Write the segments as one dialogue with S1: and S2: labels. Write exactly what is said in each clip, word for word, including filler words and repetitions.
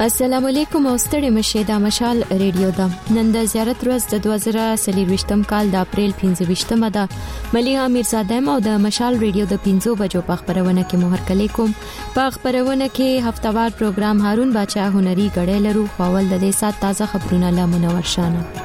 S1: السلام علیکم او ستړي مشه د مشال ریډیو دا نن د زیارت ورځ د دوه زره څلور کال د اپریل پنځه ده مليحه میرزاده او د مشال ریډیو د پنځو بجو په خبرونه کې مهر کلی کوم په خبرونه کې هفتوار پروګرام هارون باچا هنري غړې لرو خپل د دې سات تازه خبرونه لا منور شانه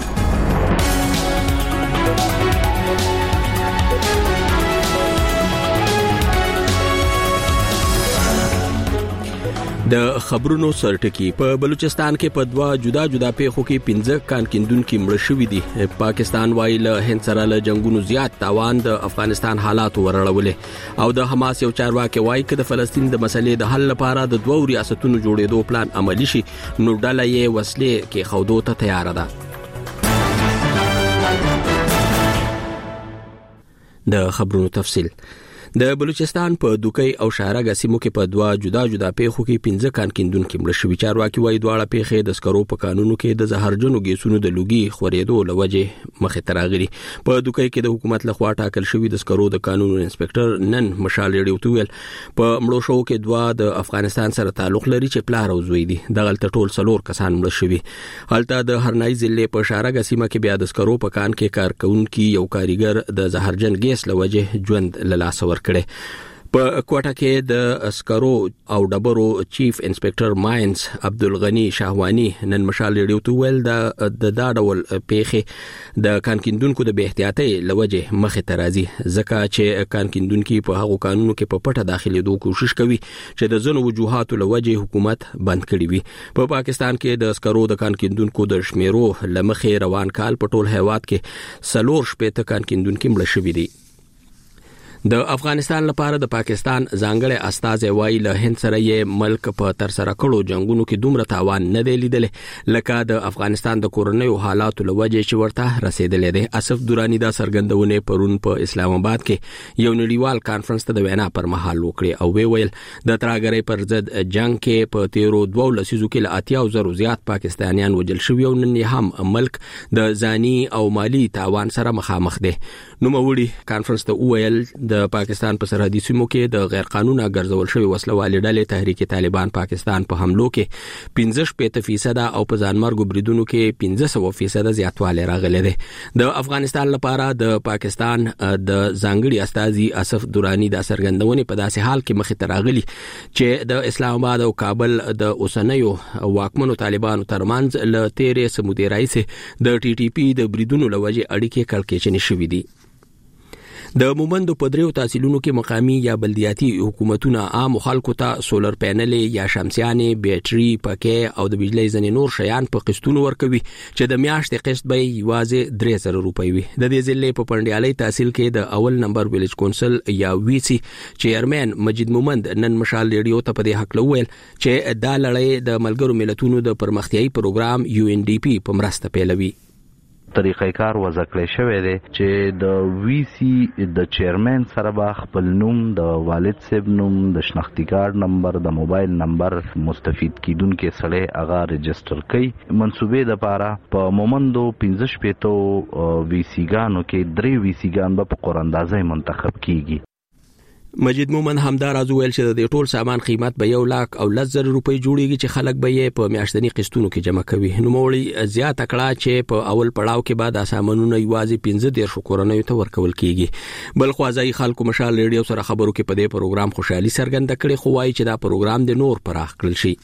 S2: د خبرونو سرټکی په بلوچستان کې په دوا جدا جدا پیښو کې پنځه کان کیندونکو مړ شوي دي. پاکستان وايي له هند سره له جنگونو زیات تاوان د افغانستان حالات ورړولې او د حماس یو چارواکي وايي چې د فلسطین د مسلې د حل لپاره د دوه ریاستونو جوړېدو پلان عملی شي نو ډله یې وسلې کې خودو ته تیار ده. د خبرونو تفصیل د بلوچستان په دوکۍ او شارګه سیمو کې په دوا جدا جدا پیښو کې پنځه کان کیندونکو مړ شوي. چارواکي وايي دواړه پیښې د سکرو په قانونو کې د زهرجنو ګیسونو د لوګي خورېدو لوجه مخې ته راغلي. په دوکۍ کې د حکومت لخوا ټاکل شوی د سکرو د قانون انسپکټر نن مشال ریډیو ته ویل په مړو شو کې دوا د افغانستان سره تعلق لري چې پلار او زوی دي. دغه ټول څلور کسان مړ شوي. هلته د هرنای ضلع په شارګه سیمه کې بیا د سکرو په کان کې کارکونکو یو کاریګر د زهرجن ګیس لوجه ژوند له لاس ور په کوټه کې د اسکرو او ډبرو چیف انسپکټر ماینز عبدالغنی شاهوانی نن مشال ریډیو ته ویل د د داډول پیښه د کانکیندونکو د بے احتیاطۍ لوجه مخې ته راځي ځکه چې کانکیندونکو په هغو قانونو کې په پټه داخليدو کوشش کوي چې د ځنو وجوهاتو لوجه حکومت بند کړي وي. په پا پاکستان کې د اسکرو د کانکیندونکو د شمیرو لمخې روان کال په ټول هیواد کې سلور شپېته کانکیندونکو مړ شوي دي. د افغانستان لپاره د پاکستان ځانګړی استازی وايي له هند سره یې ملک په تر سره کړو جنگونو کې دومره تاوان نه دی لیدل لکه د افغانستان د کورنیو حالاتو لوجه چې ورته رسیدلې ده. اسف دورانی دا سرګندونه پرون په اسلام آباد کې یو نړیوال کانفرنس ته د وینا پر مهال وکړي او وی ویل د ترهګرۍ پر ضد جنگ کې په تیرو دوه لسیزو کې له اتیا زرو زیات پاکستانیان وجل شوي او نن هم ملک د ځاني او مالی تاوان سره مخامخ دي. نو موري کانفرنس ته ویل د پاکستان په سرحدي سیمو کې د غیر قانوني ګرځول شوی وسله والي ډلې تحریک طالبان پاکستان په حملو کې پنځه شپږ فیصد او په ځانمرګو بریدونو کې پنځه سوه فیصد زیاتوالی راغلی دی. د افغانستان لپاره د پاکستان د ځانګړي استازي اسف دورانی د سرګندونې په داسې حال کې مخې ته راغلي چې د اسلام آباد او کابل د اوسنیو واکمنو طالبانو ترمنځ له تیرې سمودي رئیس د ټي ټي پی د بریدونو لوجه اړیکې کلکېچنې شوې دي. د مومندو په دریو تحصیلونو کې مقامی یا بلدیاتي حکومتونه عام خلکو ته سولر پینلې یا شمسيانې بیټري پکې او د بجلی ځنې نور شیان په قسطونو ورکوي چې د میاشتې قسط به یوازې درې زره روپۍ وي. د دې ضلع په پنډیالۍ تحصیل کې د اول نمبر ویلج کونسل یا وی سي چیرمن مجید مومند نن مشال ریډیو ته په دې حق لویل چې دا لړۍ د ملګرو ملتونو د پرمختیايي پروګرام یو ان ډي پی په مرسته پیلوي.
S3: طریقې کار وضع کړی شوی دی چې د وی سی د چیرمن سره به خپل نوم د والد صاحب نوم د شناختی کارت نمبر د موبایل نمبر مستفید کیدونکو سره هغه رجستر کړي. منسوبې د پاره په مومندو پنځه شپېته وی سی ګانو کې درې وی سی ګان په قراندازۍ منتخب کیږي.
S2: مجید مومن همدار از ویل چې د ټول سامان قیمت به یو لاک او لس زره روپۍ جوړیږي چې خلک به یې په میاشتنی قسطونو کې جمع کوي. نو موري زیات کړه چې په اول پړاو کې بعد سامانونه یوازې پنځه ډیر شو کورنۍ ته ورکول کیږي. بل خوازای خلکو مشال ریډیو سره خبرو کې په دې پروګرام خوشحالي څرګنده کړې خو وايي چې دا پروګرام د نور پراخ کړل شي.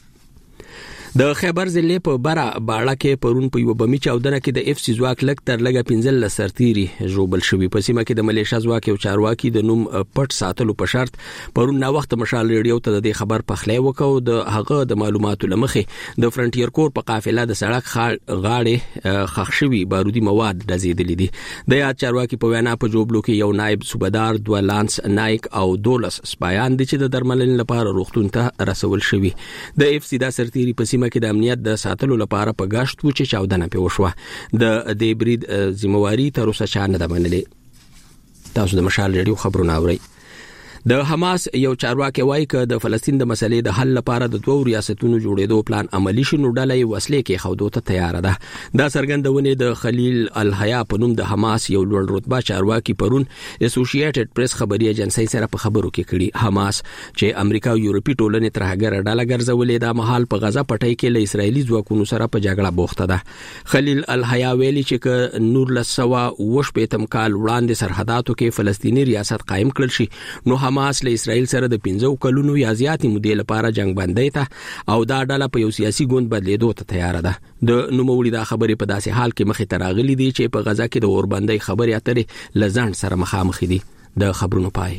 S2: د خیبر ضلع په بره باړه کې پرون په یو بمی چاودنه کې د اف سی ځواک لک تر لګه پنځل سرتيري جوړبل شوی. په سیمه کې د ملیشیا ځواک او چارواکي د نوم پټ ساتلو په شرط پرون نا وخت مشال ریډیو ته د خبر پخلی وکاو. د هغه د معلوماتو لمخې د فرنټیر کور په قافله د سړک غاړې خښ شوی بارودي مواد دزیدلې دي. د یاد چارواکي په وینا په جوبلو کې یو نائب صوبدار دوه لانس نایک او دولس سپایان دي چې د درملنې لپاره روغتون ته رسول شوی. د اف سی دا سرتيري په کې د امنیت د ساتلو لپاره په گاشت و چې چاودنه په وشوه. د دې برید ذمہواری تر اوسه چا نه ده منلې. تاسو د مشال ریډیو خبرونه اورئ. د حماس یو چارواکي وایي چې د فلسطین د مسلې د حل لپاره د دوه ریاستونو جوړېدو پلان عملی شي، نو ډلې وسلې کې خودو ته تیار ده. دا څرګندونه د خلیل الحیا په نوم د حماس یو لوړ رتبه چارواکي پرون اسوسییټډ پریس خبري ایجنسی سره په خبرو کې کړي. حماس چې امریکا او یورپی ټولنې تر هغه ډله ګرځولې د مهال په غزا پټۍ کې له اسرایلی ځواکونو سره په جګړه بوخته ده. خلیل الحیا ویلي چې نور لسوا وش په تم کال وړاندې سرحداتو کې فلسطینی ریاست قائم کړل شي، نو حماس له اسرائیل سره د پنځو کلونو یا زیاتې مودې لپاره جنگ بندۍ ته او دا ډله په یو سیاسي ګوند بدلیدو ته تیار ده. د نوموړي دا خبرې په داسې حال کې مخې ته راغلي دي چې په غزا کې د اوربندۍ خبرې اترې له ځنډ سره مخامخ دي. د خبرونو پای.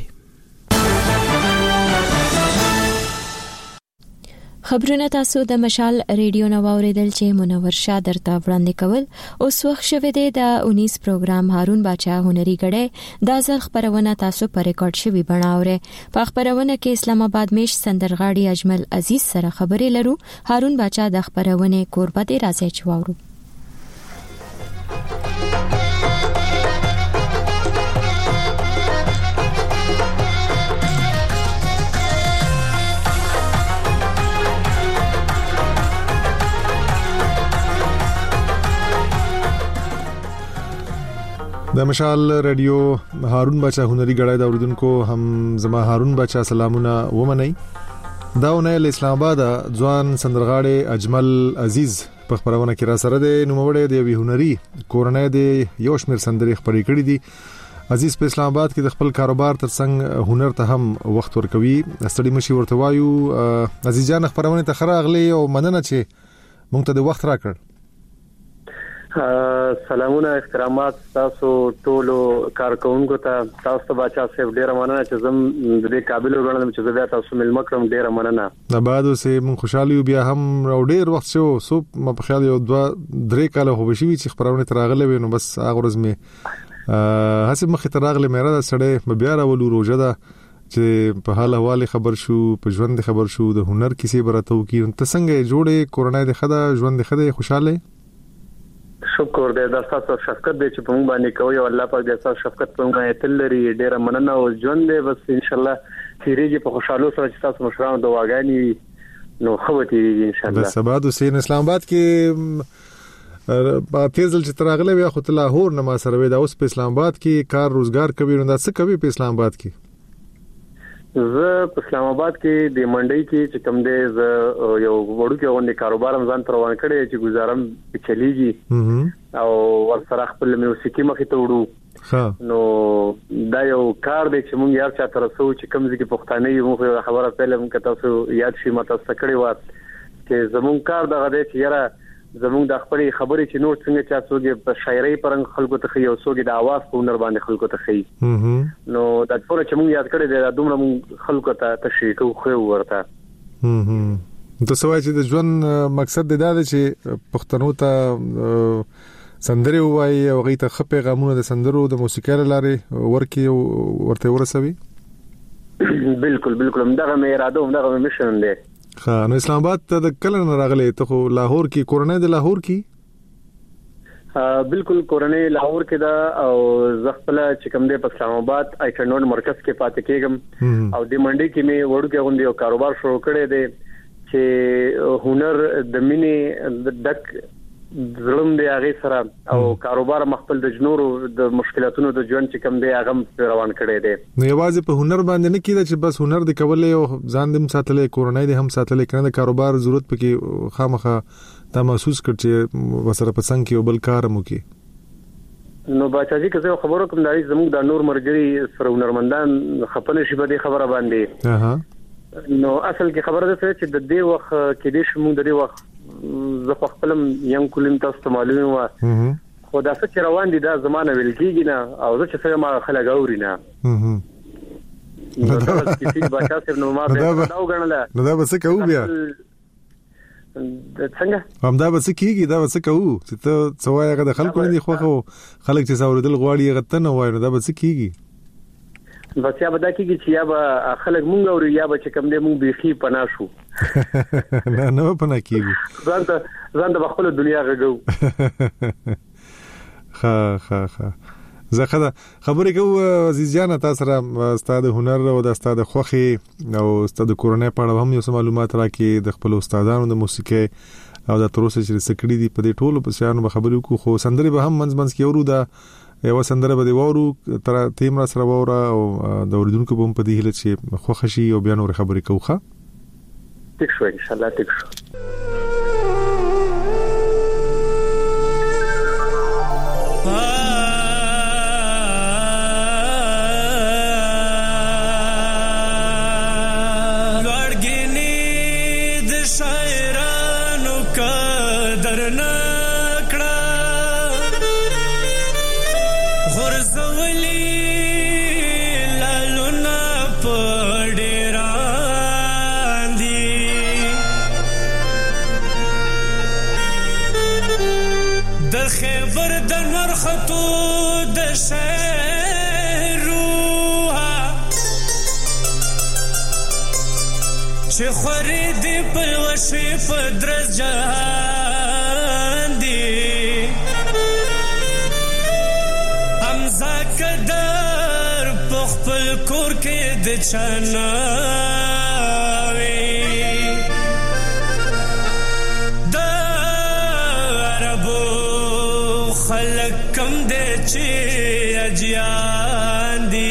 S1: خبرونه تاسو د مشال ریډیو نو اوریدل چې منور شاه درته وړاندې کول. اوس وخت شوه دی د اونیس پروګرام هارون باچا هنري غړې د ځل خبرونه تاسو پر ریکارډ شوی بناوره. په خبرونه کې اسلام آباد میش سندرغاړي اجمل عزیز سره خبرې لرو. هارون باچا د خبرونه کوربه دی، راځي چې واورو.
S4: د مشال ریډیو هارون باچا هنري غړای دا اوریدونکو هم زما هارون باچا سلامونه ومنئ. دا ونه اسلام آباد ځوان سندرغاړي اجمل عزیز په خبرونه کې را سره دی. نوموړی د وی هنري کورنۍ د یو شمیر سندري خبرې کړې دي. عزیز په اسلام آباد کې د خپل کاروبار ترڅنګ هنر ته هم وخت ورکوي. استړي مشي ورته وایو. عزیز جان خبرونه ته خراغلی او مننه چې مونږ ته د وخت راکړ.
S5: سلامونه احترامات تاسو ټولو کارکونکو ته. تاسو ته باچا صاحب ډیره مننه چې زم د دې قابل وګڼم چې زه بیا تاسو مل مکرم. ډیره مننه. دا
S4: بعد اوسه مون خوشاله یو بیا هم ډیر وخت شو سو ما په خیال یو دوه درې کاله خو بشي چې خبرونه تراغله وینو بس هغه ورځ می حسب مخ تراغله مې را سړې بیا راولو روزه ده چې په حال حواله خبر شو، په ژوند خبر شو، د هنر کیسې براتو کی ته څنګه جوړې کورونای د خدا ژوند د خدا خوشاله.
S5: شکر دې د تاسو شفقت دې چې په موږ باندې کوي او الله پاک دې تاسو شفقت په موږ باندې تل لري. ډیره مننه او ژوند دې بس ان شاء الله تیریږي په خوشاله سره چې تاسو مشرانو دواګانی نو خو تیریږي ان شاء الله.
S4: بس بعد حسین اسلام آباد کې په فیصل چې تراغله بیا خو لاهور نه ما سره وې دا اوس په اسلام آباد کې کار روزګار کوي. نو دا څه کوي په اسلام آباد کې؟
S5: زه په اسلام آباد کې د منډي کې چې کوم دې ز یو وړو کې غونډه کاروبار ځان پر روان کړی چې گزارم چلیږي او ورسره خپل میوسیقي مخې ته وړو. نو دا یو کار دی چې مونږ یار چا تر څو چې کوم ځکه پښتانه یو مخه خبره فلم کې تاسو یاد شي ماته سکړی و چې زمون کار دغه دی چې یاره زمون د خپل خبرې چې نور څنګه چا څوګي په شاعرۍ پرنګ خلکو ته خي او څوګي د आवाज په نر باندې خلکو ته خي. نو دا ټول چې مونږ یاد کړی دی دومره مونږ خلکو ته تشریح کوو خو ورته.
S4: هم ته سوای چې د ژوند مقصد دا دی چې پښتنو ته سندري وایي او غي ته خپې غمونه د سندرو د موسیقۍ لارې ورکی ورته ورسوي.
S5: بالکل بالکل همدغه مې اراده همدغه مې مشن دی.
S4: خا نو اسلام آباد ته د کله نه راغلی ته خو لاهور کې کورنۍ د لاهور
S5: کې بالکل کورنۍ لاهور کې دا او زغفل چې کوم دی په اسلام آباد آیکنون مرکز کې پاتې کېږم او د منډي کې مې وړو کې غونډي او کاروبار شروع کړی دی چې هنر د مینې د ډک ظلم دی هغه سره او کاروبار مخبل د جنورو د مشکلاتونو د ژوند چې کوم دی هغه روان کړی دی.
S4: نو یوازې په هنر باندې نه کیده چې بس هنر د کولې او ځان دم ساتلې کورنۍ دې هم ساتلې کنه د کاروبار ضرورت پکې خامخه تا محسوس کړ چې وسره پسند کې بل کار مو کې.
S5: نو باچا جی که خبرو کوم دای زموږ د نور مرګري سره هنرمندان خپل شي په دې خبره باندې. اها نو اصل کې خبره ده چې د دې وخت کې دې شمو د دې وخت زه خپلم یم کولم تاسو معلومه و خو دا څه چې روان دي دا زمانه ویل کېږي نه او زه چې څنګه ما خلک اوري نه. نو دا چې باچا صاحب نو ما به دا وګڼله
S4: نو دا به څه کوو بیا
S5: څنګه
S4: هم دا به څه کېږي دا به څه کوو چې ته څه وایې هغه د خلکو نه دي خوښه خلک چې څاورېدل غواړي هغه ته نه وایي نو دا به څه کېږي.
S5: بس یا به دا کېږي چې یا به خلک مونږ اوري یا به چې کوم دی مونږ بیخي پناه شو.
S4: نه نه پناه کېږو
S5: ځان ته ځان د خپل دنیا غږو.
S4: ها ها ها زه خبرې کوم عزیز جان تاسو سره استاد هنر او د استاد خوخي او استاد کورنۍ په اړه هم یو معلومات راکې د خپل استادانو د موسیقي او د تروسه چې سکړې دي په دې ټولو په شانو خبرې کو خو سندري به هم منځ منځ کې ورو دا یو سندره به دی ورو تر تیم را سره وره او د اوریدونکو په په دې هله چې خوښ شي او بیا نور خبرې کوخه
S5: ټیک شو ان شاء الله ټیک شو
S6: چې خوري دی پلوشي پدرس جهان دی امزا قدر پخپل کور کې د چناوي د عربو خلق کم دی چې اجیان دی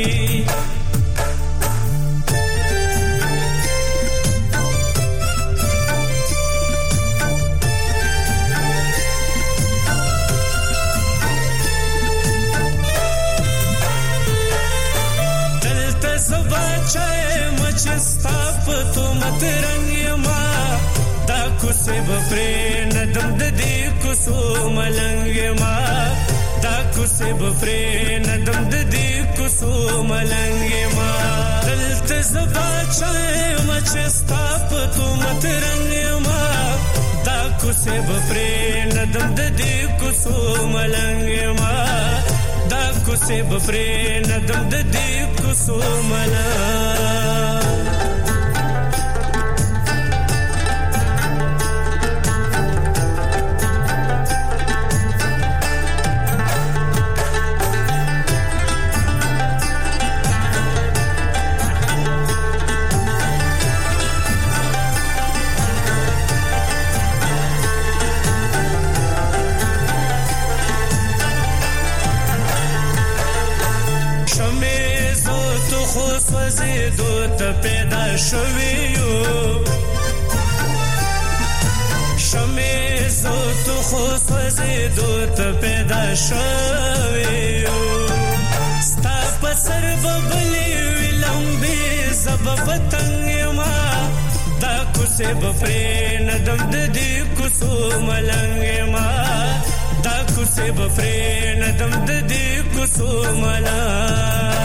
S6: سب پرې ندم د دې کوسو ملنګ ما دا کوسب پرې ندم د دې کوسو ملنګ ما دلته زبا چای مچ ستاپ تو مت رنګ ما دا کوسب پرې ندم د دې کوسو ملنګ ما دا کوسب پرې ندم د دې کوسو ملنګ پیدا شویو شمع زو تو خو سوزیدو ته پیدا شویو ستا په سر ببلی ویلمبی زب پتنګ ما دا کوسه بفرې ندم د دې کوسو ملنګ ما دا کوسه بفرې ندم د دې کوسو ملنګ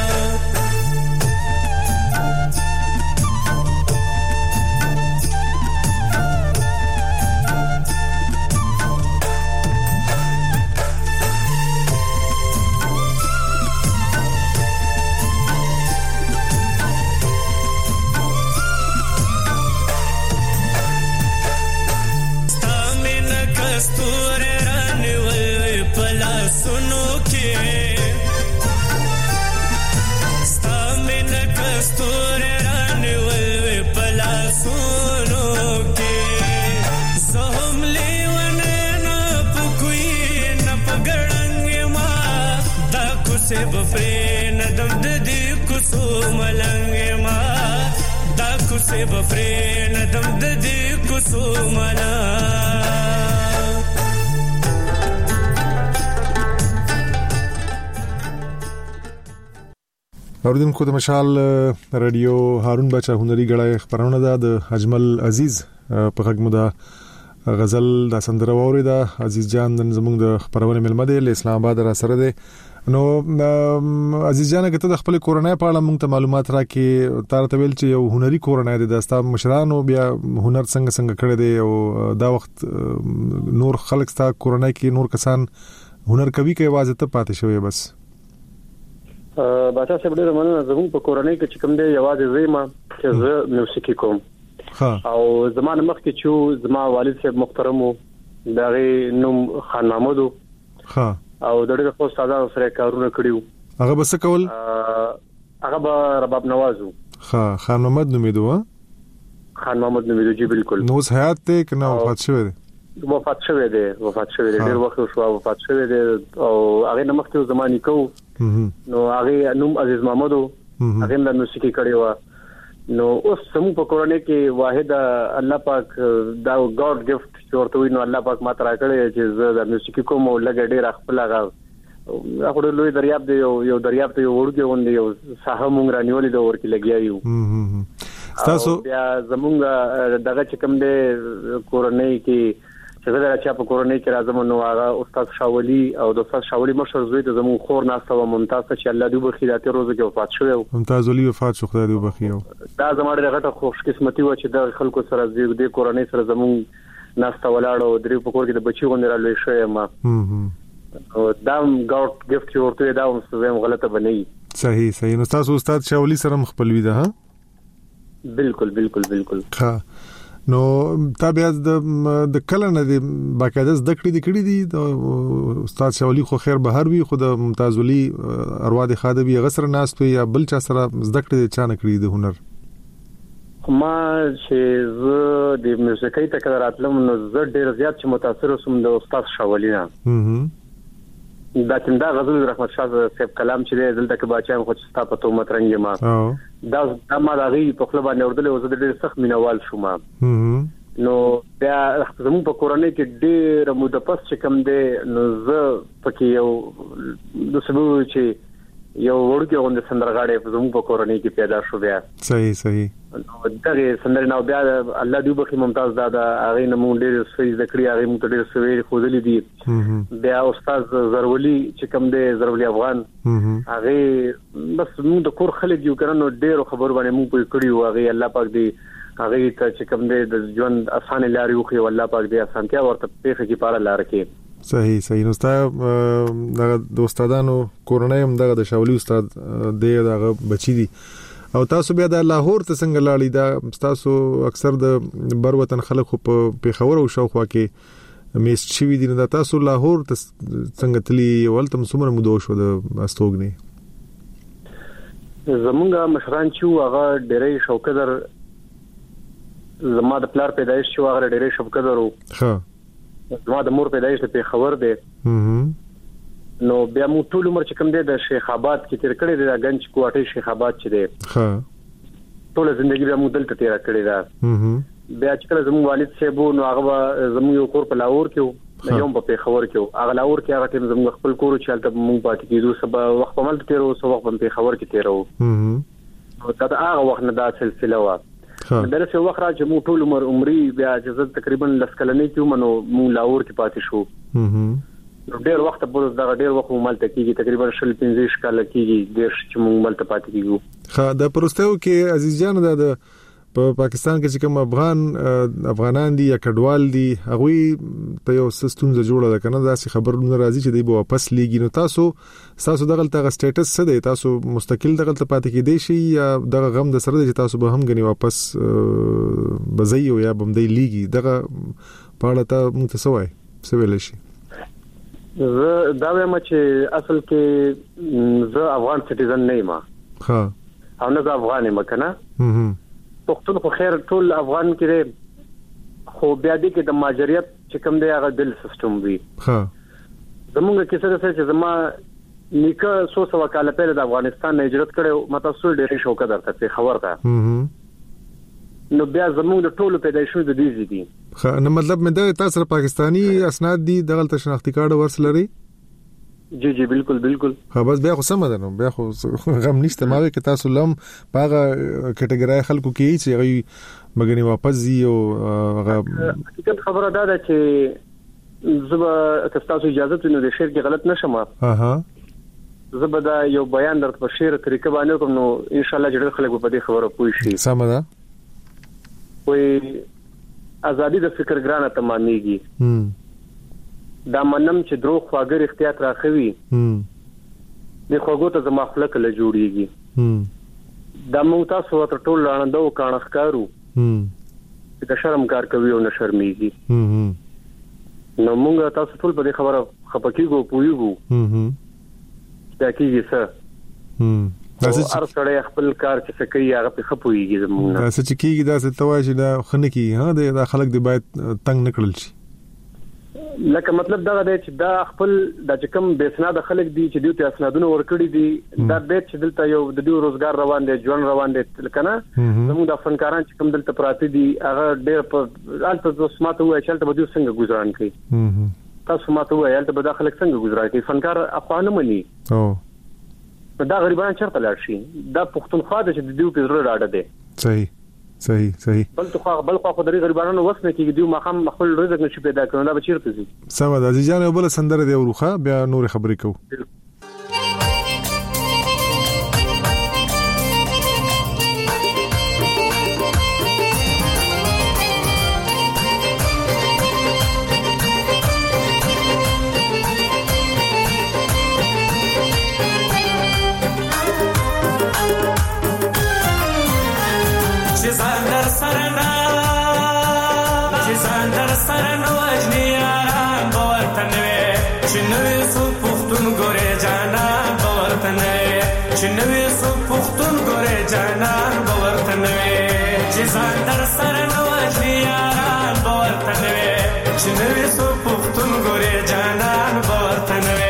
S6: سب فرې ندم د دې کوسو ملنګ ما دا کوسه بفرې ندم د دې کوسو ملنګ
S4: اوریدونکو د مشال رادیو هارون بچا هنري غړای خبرونه ده د اجمل عزیز په غږ مده غزل د سندره ووري ده عزیز جان زموږ د خبرونه ملمه ده اسلام آباد را سره ده نو عزیز جان کته د خپل کورنۍ په اړه موږ ته معلومات راکې تر ته ویل چې یو هنري کورنۍ ده د ستا مشرانو بیا هنر څنګه څنګه کړی دی او دا وخت نور خلک ستا کورنۍ کې نور کسان هنر کوي کې आवाज ته پاتې شوی بس
S5: باچا صاحب ډېر مننه زموږ په کورنۍ کې چې کوم دی یوازې زما چې زه موسیقي کوم او زمانه مخکې چې زما والد صاحب محترم دا غي نوم خان محمود ها او د ډېر خو استادانو سره کارونه کړیو.
S4: هغه بس کول
S5: هغه به رباب نوازو.
S4: ها خان محمد نومیدو ها
S5: خان محمد نومیدو جی بالکل.
S4: نو حیات ته کنه وفات شوی دی؟
S5: وفات شوی دی وفات شوی دی ډېر وخت شو وفات شوی دی او هغه نمخته زمانی کو نو هغه نوم عزیز محمدو هغه د موسیقي کړی و. نو اوس سمو په کورونه کې واحد الله پاک دا ګاډ ګفت ورته وي نو الله پاک ما ترا کړی چې زه د موسیقي کوم او لګ ډېر خپل هغه هغه لوی دریاب دی یو دریاب ته ورګه وندي یو ساحه مونږ رانیولې د ورکی لګیایو. تاسو بیا زمونږ دغه چې کوم دی کورونه کې چې زه راځم په کورونه کې راځم نو هغه استاد شاولي او د استاد شاولي مشر زوی ته زمون خور ناسته و ممتاز چې الله دې بخیر ته روزه کې وفات شو.
S4: ممتاز ولي وفات شو خدای دې بخیر.
S5: دا زموږ غټه خوش قسمتي و چې د خلکو سره دې کورونه سره زمون ناسته ولاړو درې په کور کې د بچي غونډه را لوي شوی ما. او دا ګاډ ګفت ورته دا هم غلطه بنئ.
S4: صحیح صحیح. نو تاسو استاد شاولي سره مخبل وی ده ها؟
S5: بالکل بالکل بالکل.
S4: ها نو تابع د کله نه د باقاعده زده کړې دي کړې دي د استاد شاولي خو خیر بهر وی خو د ممتاز ولي اروا د خاده وی غسر ناس ته یا بل چا سره زده کړې چا نه کړې د هنر؟
S5: ما چې زه د موسیقۍ ته کړه راتلم نو زه ډېر زیات چې متاثر وسوم د استاد شاولي نه.
S4: هم
S5: دا څنګه غزل رحمت شاه صاحب کلام چې دلته کې باچان خو چې تاسو ته مت رنګ ما دا د ما دغه په خپل باندې ورته وزه ډېر سخت مینوال شوم. نو بیا زموږ په کورنۍ کې ډېر موده پس چې کم دی نو زه پکې یو د سبو چې یو ورګه غونډه سندرغاړې زموږ په کورنۍ کې پیدا شو. بیا
S4: صحیح صحیح.
S5: نو دغه سندر نو بیا الله دې بخي ممتاز دادا هغه نمو ډېر سوي ذکر هغه مو ډېر سوي خوذلې دي. بیا استاد زرولي چې کم دی زرولي افغان هغه بس موږ د کور خلک یو کړنو ډېر خبر باندې موږ په کړیو هغه الله پاک دې هغه ته چې کم دی د ژوند اسانه لاري خو الله پاک دې اسانتیا ورته پیخه کې پاره لار کې.
S4: صحیح صحیح. نو ستا د استادانو کورنۍ هم دغه د شاولي استاد دی دغه بچی دي او تاسو بیا د لاهور ته څنګه لاړی؟ دا تاسو اکثر د بر وطن خلک په پیښور او شاوخوا کې میست شوی دي. نو تاسو لاهور ته څنګه تلی ولتم څومره مودو شو د استوګنی؟
S5: زمونږ مشران چې هغه ډېرې شوکدر زما د پلار پیدایش شو هغه ډېرې شوکدر وو.
S4: ها
S5: زما د مور پیدایش ته خبر دی. نو بیا مو ټول عمر چې کوم دی د شیخ آباد کې تیر کړی دی د گنج کوټه شیخ آباد چې دی.
S4: ها
S5: ټول ژوندۍ بیا مو دلته تیر کړی دی. بیا چې کله زموږ والد صاحب نو هغه زموږ یو کور په لاهور کې یو په پیښور کې هغه لاهور کې هغه ټیم زموږ خپل کور چې حالت مونږ پاتې کیدو سبا وخت په مل تیرو سو وخت په پیښور کې تیرو. نو دا هغه وخت نه دا سلسله و. درسه وخت را چې مو ټول عمر عمرې بیا چې تقریبا لسکلنې کې منو مو لاهور کې پاتې شو. نو ډېر وخت په دغه ډېر وخت مال ته کېږي تقریبا شل پنځه کال کېږي ډېر چې مو مال ته پاتې کېږو.
S4: خا د پروستو کې عزیز جان د په پاکستان کې چې کوم افغان افغانان دي یا کډوال دي هغه ته یو سیستم جوړه ده کنه دا سي خبرونه راځي چې دی به واپس لیږي. نو تاسو تاسو دغه تغه سټیټس څه دی؟ تاسو مستقل دغه ته پاتې کېدئ شي یا دغه غم د سره چې تاسو به هم غني واپس بزایو یا بمدی لیږي دغه پاړه ته متصوي څه ویل شي؟
S5: زه دا وایم چې اصل کې زه افغان سټیزن نه یم.
S4: ها
S5: او نه افغان یم کنه پښتون خو خیر ټول افغان کې خو بیا دې کې د ماجریت چې کوم دی هغه دل سیستم وي.
S4: ها
S5: زمونږ کې څه څه چې زما نیکه سو سو کال پهله د افغانستان نه هجرت کړو مته سو ډېر شوکه درته خبر ده. نو بیا زمونږ د ټولو پیدایشونو د دې دي.
S4: خا نو مطلب مې دا تاسو پاکستانی اسناد دي دغه تشناختی کارت ورسلري؟
S5: جی جی بالکل بالکل.
S4: ها بس بیا خو سم ده نو بیا خو غم نشته ما کې تاسو لم پاغه کټګورای خلکو کې چې غي مګنی واپس زی او هغه
S5: حقیقت خبره ده چې زبا تاسو اجازه ته نو د شعر کې غلط نشم.
S4: اها
S5: زبا دا یو بیان درته په شعر طریقه باندې کوم نو ان شاء الله جوړ خلک په دې خبره پوي شي.
S4: سم ده.
S5: وې ازادي د فکر ګرانه تمامېږي.
S4: هم
S5: دا منم چې دروغ خواګر اختیار راخوي.
S4: هم
S5: د خوګو ته زما خلک له جوړيږي.
S4: هم
S5: دا مو تاسو ته ټول لاندو کانخ کارو.
S4: هم
S5: چې شرم کار کوي او نه شرمېږي.
S4: هم
S5: نو موږ تاسو ټول په دې خبره خپکیږو پویګو
S4: هم
S5: دا کیږي څه
S4: هم دا څه
S5: هر سړی خپل کار چې کوي هغه په خپويږي زمونږ
S4: دا څه چې کیږي دا څه توای چې دا خنه کی ها دا خلک دی باید تنگ نکړل شي
S5: لکه مطلب دا دی چې دا خپل د چکم بیسناد خلک دي چې دوی ته اسنادونه ورکړي دي دا بیت چې دلته یو د دوی روزګار روان دي ژوند روان دي کنه زموږ د فنکاران چې کوم دلته پراته دي هغه ډېر په الته د سماته وای چې الته به دوی څنګه گزاران کوي تاسو ماته وای الته به د خلک څنګه گزارای کوي فنکار افغان مني
S4: او
S5: دا غریبان چرته لاړ شي دا پښتونخوا د چې د دوی په زړه راډه دي
S4: صحیح صحیح صحیح
S5: بل تو خو بل خو د غریبانو وسنه کې دوی مخام خپل رزق نشي پیدا کړو دا به چیرته زی
S4: سم ده عزیزان بل سندره دی وروخه بیا نور خبرې کوو
S6: چنوي سو پختون ګورې جانان باورته نوي چې ځان در سره نو اجني یاران باورته نوي چنوي سو پختون ګورې جانان باورته نوي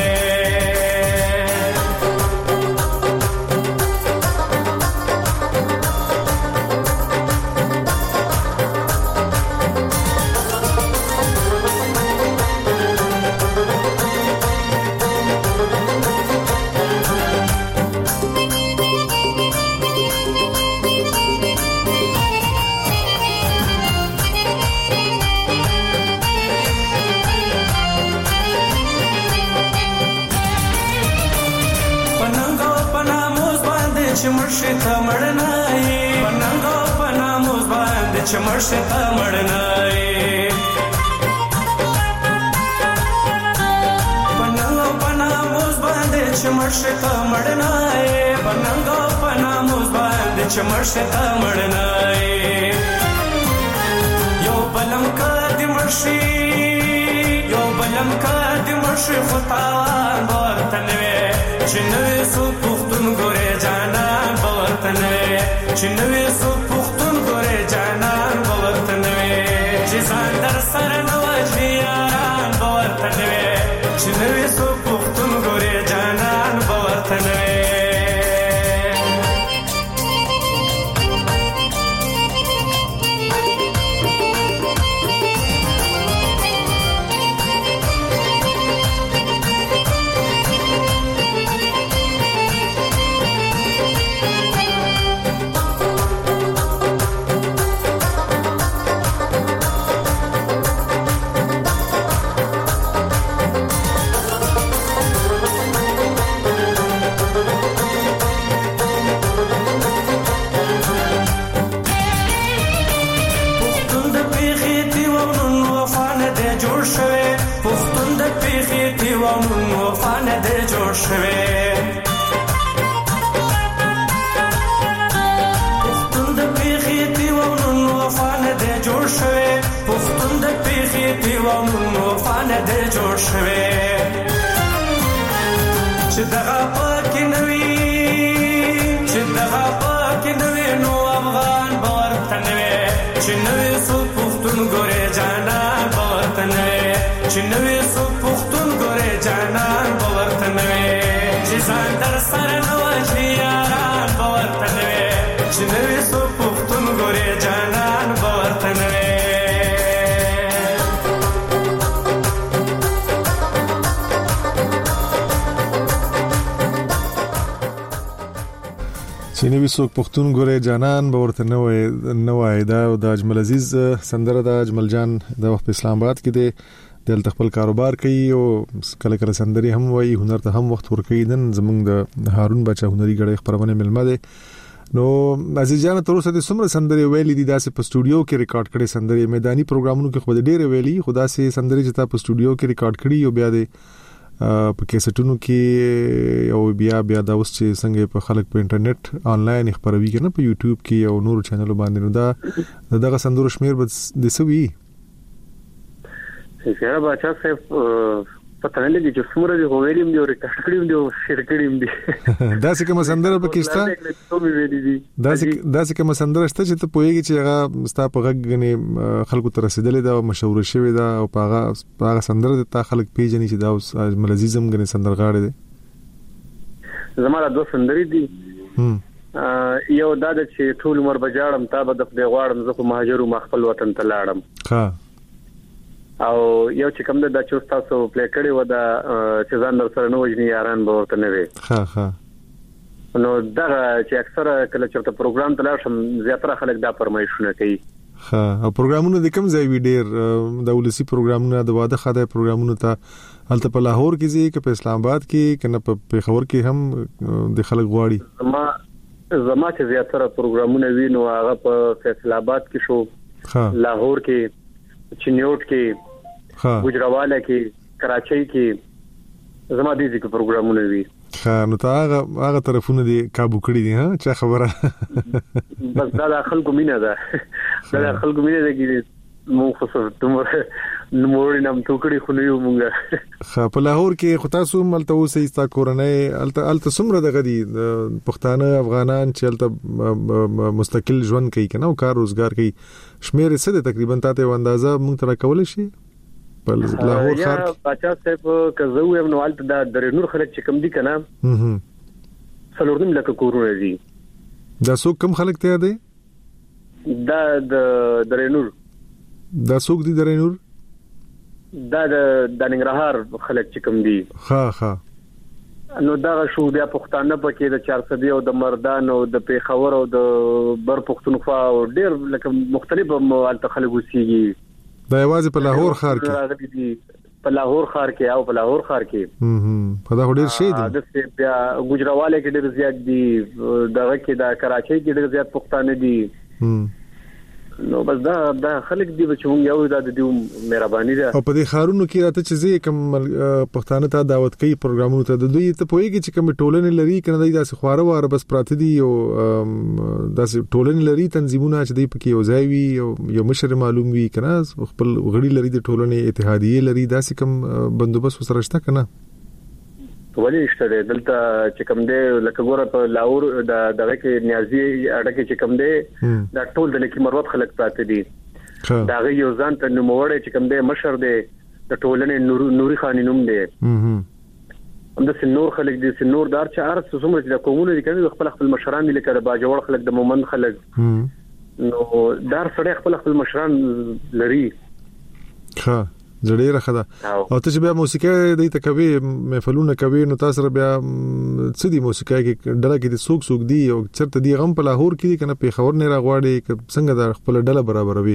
S6: چمرشتا مړنای پننګو پناموز باندې چمرشتا مړنای پننګو پناموز باندې چمرشتا مړنای پننګو پناموز باندې چمرشتا مړنای یو بلم کا د مرشي یو بلم کا د مرشي خطاوان ورته نوي چنوي سو پختون ګورې جانان باورته نوي چنوي سو پختون ګورې جانان باورته نوي چې ځان در سره نو اجني یاران باورته نوي چنوي سو پختون ګورې جانان باورته نوي چې دغه پکې نوي چې دغه پکې نوي نو افغان باورته نوي چې نوي سو پښتون ګورې جانان باورته نوي چې نوي سو پښتون ګورې جانان باورته نوي چې ځان در سره نو اجني یاران باورته نوي چې نوي سو پښتون ګورې جانان باورته نوي
S4: چینی وسوک پښتون ګورې جانان به ورته نه وای نه وای دا د اجمل عزیز سندره د اجمل جان د وخت په اسلام آباد کې دی دلته خپل کاروبار کوي او کله کله سندري هم وای هنر ته هم وخت ورکوي نن زمونږ د هارون بچا هنري غړي خبرونه ملمه ده نو عزیز جان تر اوسه د سمره سندري ویلي دي داسې په سټوډیو کې ریکارډ کړي سندري میداني پروګرامونو کې خو ډېر ویلي خدا سي سندري چې تا په سټوډیو کې ریکارډ کړي او بیا د په کیسټونو کې او بیا بیا دا اوس چې څنګه په خلک په انټرنیټ آنلاین خبروي کنه په یوټیوب کې او نور چینلو باندې نو دا دغه سندرو شمیر به د سوي
S5: سره بچا صاحب پته نه لګي چې څومره دی ویلیم دی او ریکارډ کړیم دی او شیر کړیم دی.
S4: دا څه کوم سندره پکې شته؟ دا څه دا څه کوم سندره شته چې ته پوهیږي چې هغه ستا په غږ غني خلکو ته رسیدلې ده او مشهور شوی ده او په هغه هغه سندره د تا خلک پیژني چې دا اوس اجمل عزیزم غني سندرغاړي دي؟
S5: زموږ دوه سندري دي. یو دا چې ټول عمر بجاړم تا به د خپل غواړم زه په مهاجر ما خپل وطن ته لاړم.
S4: ها
S5: او یو چې کوم د چوس تاسو پلی کړی و دا چې ځان در سره نو وجنی یاران به ورته نه وي.
S4: ها ها
S5: نو دا چې اکثره کله چې پروګرام ته لاشم زیاتره خلک دا فرمایشونه کوي.
S4: ها او پروګرامونه د کوم ځای وی ډیر د ولسی پروګرامونه د واده خاطر پروګرامونه ته هلته په لاهور کې ځي که په اسلام آباد کې کنه په پیښور کې هم د خلک غواړي؟
S5: ما زما چې زیاتره پروګرامونه وینو هغه په فیصل آباد کې شو.
S4: ها
S5: لاهور کې چنیوټ کې ګجراواله کې کراچۍ کې زما دي چې پروګرامونه وي.
S4: ها نو تا هغه هغه طرفونه دي کابو کړی دي ها چا خبره
S5: بس دا خلکو مینه ده دا خلکو مینه ده چې مو خصوص تمره نموړی نام توکړي خو نه یو مونږه.
S4: ها په لاهور کې خو تاسو ملته اوسې ستا کورنۍ الته الته سمره دغه دي پښتانه افغانان چې الته مستقل ژوند کوي کنه او کار روزګار کوي شمیر څه ده تقریبا تاسو اندازه مونږ تر کول شي په لاهور ښار
S5: کې؟ پچاس صاحب کزو یم نو الته د درنور خلک چې کم دي کنه هم څلورم لکه کورونه دي.
S4: دا څوک کم خلک ته دي؟
S5: دا د درنور
S4: دا څوک دي درنور؟
S5: دا د دانګرهار خلک چې کم دي.
S4: ها ها
S5: نو دا شو بیا پښتانه پکې د چار سدي او د مردان او د پیښور او د بر پښتونخوا او ډېر لکه مختلف مالته خلک وسیږي.
S4: دا یوازې په لاهور ښار کې
S5: په لاهور ښار کې او په لاهور ښار کې
S4: هم هم په دا ډېر شي دي.
S5: د بیا ګجراواله کې ډېر زیات دي دغه کې د کراچۍ کې ډېر زیات پښتانه دي.
S4: هم
S5: نو بس دا دا خلک دی چې مونږ یو د دې مهرباني ده.
S4: او په دې خارونو کې راته چې زی کوم پښتانه ته دعوت کوي پروګرامونو ته د دوی ته پويږي چې کوم ټولنې لري کنه داسې خواره واره بس پراته دي او داسې ټولنې لري تنظیمونه چې دوی پکې یو ځای وي او یو مشر معلوم وي کنه خپل غړي لري د ټولنې اتحادیه لري داسې کوم بندوبست وسره شته کنه؟
S5: ولی شته دلته چې کوم دی لکه ګوره په لاهور د دغه کې نیازي اډه کې چې کوم دی دا ټول د لکه مروت خلک پراته دي. دا غي یو ځان ته نوموړی چې کوم دی مشر دی د ټولنې نور نوري خان نوم دی. هم د سنور خلک دي سنور دار چې ارس څومره د قومونو دي کنه خپل خپل مشران دي لکه د باجوړ خلک د مومند خلک نو دار سره خپل خپل مشران لري.
S4: ها زړه راخدا او ته چې بیا موسیقي د ته کوي محفلونه کوي نو تاسو بیا څه دي موسیقي کې ډله کې د سوق سوق دي او چرته دی غم په لاهور کې کنه په خبر نه راغواړي ک څنګه د خپل ډله برابروي؟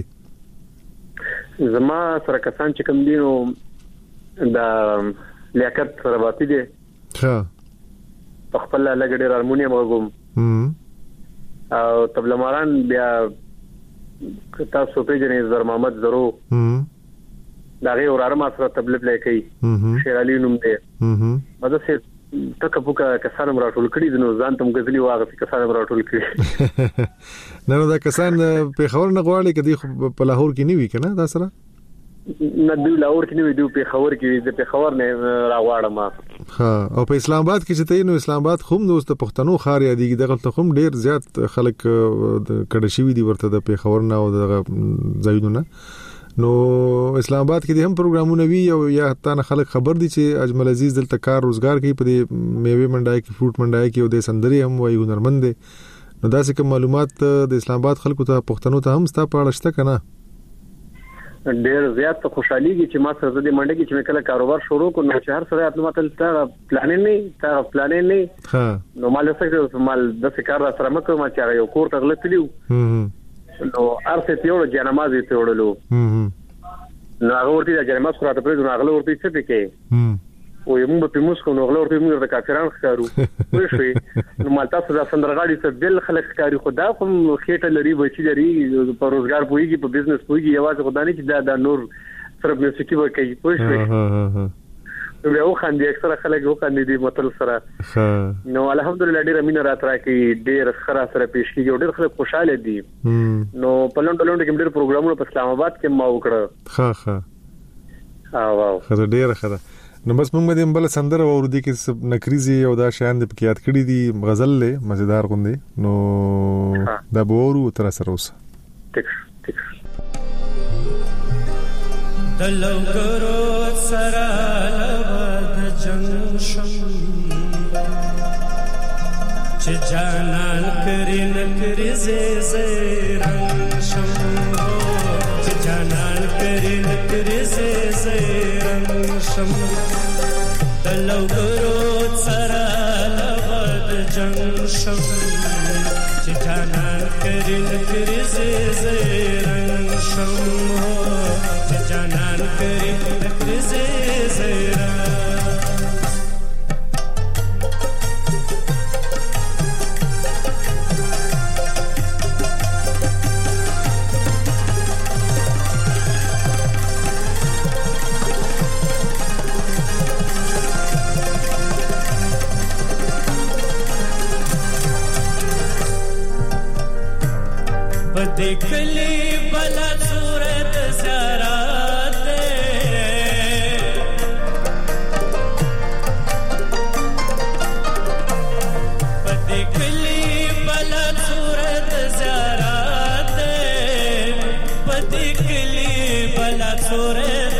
S5: زما سره کسان چې کوم دي نو د لیاقت سره واتی دي.
S4: ها
S5: په خپل لګړې هارمونیم غوم او طبله ماران بیا تاسو په جنې زر محمد زرو دا غي اوراره ما سره تبلیغ لکې شیر علي نوم دی. مزه سه تک پوکا کسان راټول کړي نو ځان تم غزلي واغه کسان راټول کړي.
S4: نه نو دا کسان په خبر نه غواړي کدي په لاهور کې نیوي کنه دا سره
S5: نه دی لاهور کې نیوي دی په خبر کې د په خبر نه راغواړم.
S4: ها او په اسلام آباد کې چې ته نو اسلام آباد خو نو د پښتنو خار یادېږي دغه ته هم ډیر زیات خلک کډه شوی دي ورته د په خبر نه او د زایدونه نو اسلام آباد کې هم پروګرامونه وی او یا حتی نه خلک خبر دي چې اجمل عزیز دلته کار روزګار کوي په میوه منډای کې فروټ منډای کې او د سندري هم وایي هنرمند دي. نو دا څه کوم معلومات د اسلام آباد خلکو ته پښتنو ته هم ستا په اړه شته کنه؟
S5: ډېر زیات خوشحاليږي چې ما سره د منډه کې چې خپل کاروبار شروع کړو نو چې هر سره خپل متل تا پلان نه تا پلان نه
S4: ها
S5: نو مال څه مال د څه کار سره مکه ما چې یو کور ته غلطلیو نو ارته پیوړو جنماز یې پیوړلو نو هغه ورته د جنماز خو راته پرې نو هغه ورته څه پکې او یې موږ په موږ نو هغه ورته موږ د کافرانو ښکارو وښوي نو مالتا سره سندرغاړي څه بل خلک ښکاری خدا خو خېټه لري بچی لري په روزګار پويږي په بزنس پويږي یوازې خدای نه چې دا د نور سره موسیقي وکړي وښوي نو یو خاندي اکثر خلک یو خاندي دي متل سره نو الحمدلله ډېر امین راترا کې ډېر خره سره پیش کیږي ډېر خلک خوشاله دي نو په لوند لوند کې ډېر پروګرامونه په اسلام آباد کې ما وکړه
S4: ها ها
S5: ها واو
S4: خره ډېر خره نو بس موږ دې بل سندره ورودي کې نکریزي او دا شان د پکې یاد کړی دي غزل له مزیدار غوندي نو دا بورو تر سره اوس
S5: ټیک ټیک
S6: دلوګرو سره لبد جنگ شم چې جانان کرے نکری زې زې رنگ شم چې جانان کرے نکری زې زې رنگ شم دلوګرو سره لبد جنگ شم چې جانان کرے نکری زې زې رنگ شم چې جانان کرے نکری زې زې देखली बला सूरत ज़रात देखली बला सूरत ज़रात देखली बला सूरत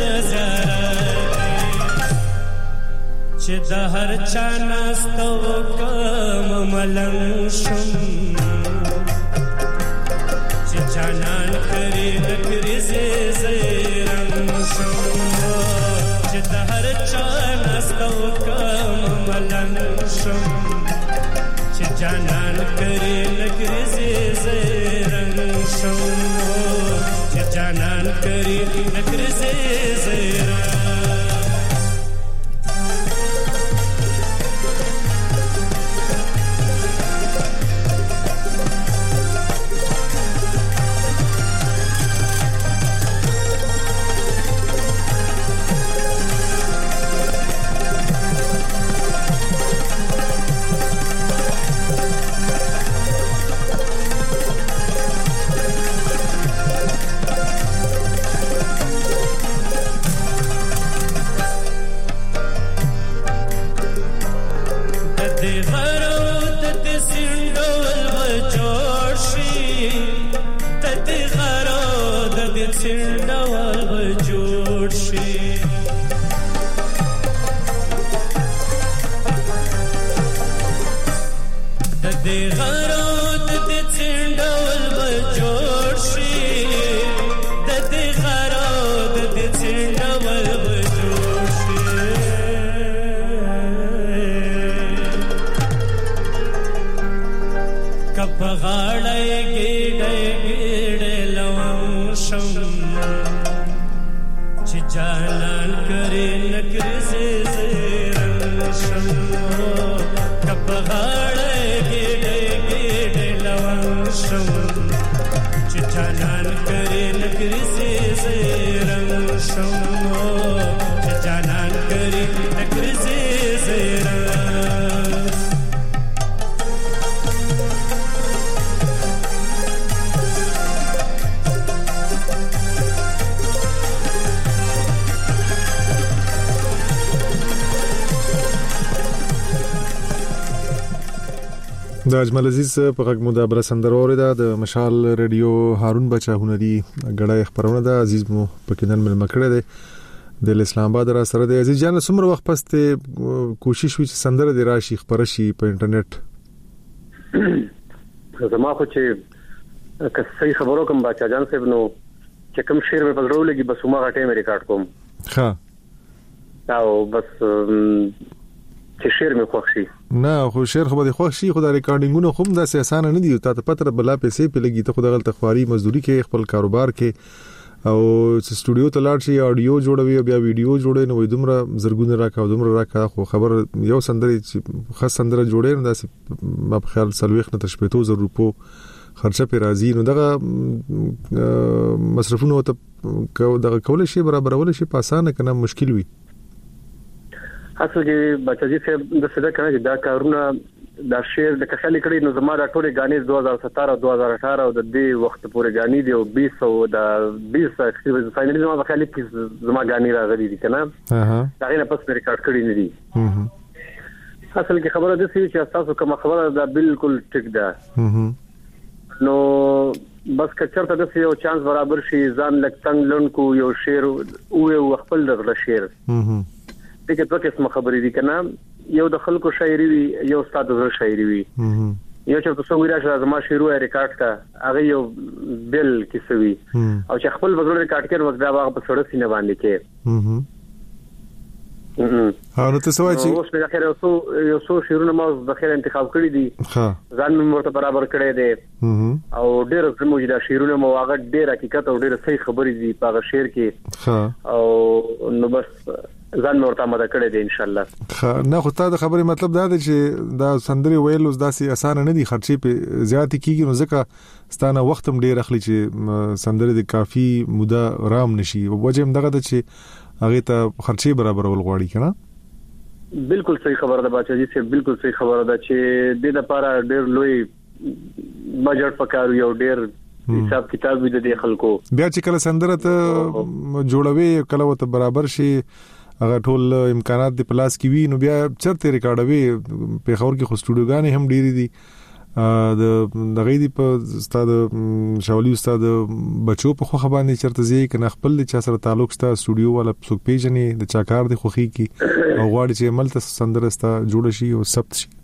S6: ज़रात चे दहर चानास्तो कम मलंग शुम جانان کرے نکری زے زے رنگ شم چې د هر چا نستو کم ملنګ شم چې جانان کرے نکری زے زے رنگ شم چې جانان کرے نکری زے زے رنگ
S4: د اجمل عزیز په غږ مدابره سندره اوریدا د مشال ریډیو هارون بچا هنري غړای خبرونه د عزیز مو په کینن مل مکړه دی د اسلام آباد را سره د عزیز جان څومره وخت پسته کوشش وکړي سندره د راشي خبره شي په انټرنیټ
S5: زما خو چې که صحیح خبرو کوم بچا جان صاحب نو چې کوم شعر په پزړو لګي بس ما غټه مې ریکارډ کوم
S4: ها
S5: او بس چې شعر مې خوښ شي
S4: نه خو شعر خو به خوښ شي خو دا ریکارډینګونه خو هم داسې اسانه نه دي ته پته بلا پیسې په لګي ته خو دغه تخواري مزدوري کې خپل کاروبار کې او سټوډیو ته لاړ شي اډیو جوړوي بیا ویډیو جوړوي نو دومره زرګونه راکاو دومره راکا خو خبر یو سندري خاص سندره جوړې نه داسې ما په خیال سلويخ نه تشپېتو زر روپو خرچه په راځي نو دغه مصرفونه ته دغه کول شي برابرول شي په اسانه کنه مشکل وي
S5: اصل کې بچی صاحب د څه دا کنه دا کارونه دا شعر د کخلي کړي نو زما د ټولې غانې دوه هزار ستر او دوه هزار اٹھارہ او د دې وخت پورې غانې دی او بیس او د بیس فاینالي زما د خالي کې زما غانې راغلي دي کنه اها دا غیر پس ریکارډ کړی نه دي اصل کې خبره ده چې تاسو کوم خبره ده بالکل ټیک ده نو بس کچرته د یو چانس برابر شي ځان لک څنګه لونکو یو شعر او یو خپل د شعر دغه په قسم خبرې دي کنه یو د خلکو شاعري وي یو استاد د شاعري وي یو چې تاسو ویرا چې زما شعر او ریکارډ کا هغه یو بل کیسوي او چې خپل وګړو ریکارډ کړي وخت دا هغه په سړک سینه باندې کې
S4: ها نو تاسو وايي
S5: اوس په اخر یو څو یو څو شعرونه ما د خیر انتخاب کړی دي ها ځان مې ورته برابر کړی دی او ډېر زموږ د شعرونه مو هغه ډېر حقیقت او ډېر صحیح خبرې دي په هغه شعر کې ها او نو بس ځان ورته مده کړی دی ان شاء الله
S4: ها نه خو تا د خبرې مطلب دا دی چې دا سندري ویل اوس داسې اسانه نه دي خرچې په زیات کیږي نو ځکه ستانه وخت هم ډېر اخلي چې سندري د کافي موده رام نشي وجه هم دغه چې هغه ته خرچې برابر ول غواړي کنه
S5: بالکل صحیح خبره ده بچا جی چې بالکل صحیح خبره ده چې د لپاره ډېر لوی بجټ پکارو یو ډېر حساب کتاب وي د خلکو
S4: بیا چې کله سندره ته جوړوي کله وته برابر شي هغه ټول امکانات د پلاس کې وي نو بیا چرته ریکارډوي په خور کې خو سټوډیوګان هم ډېری دي د دغه دی په استاد شاولي استاد بچو په خو خبرې چرته زی کنه خپل چا سره تعلق ستا سټوډیو ولا څوک پیژنې د چا کار دی خوخي کی او غواړي چې عمل ته سندرستا جوړ شي او ثبت شي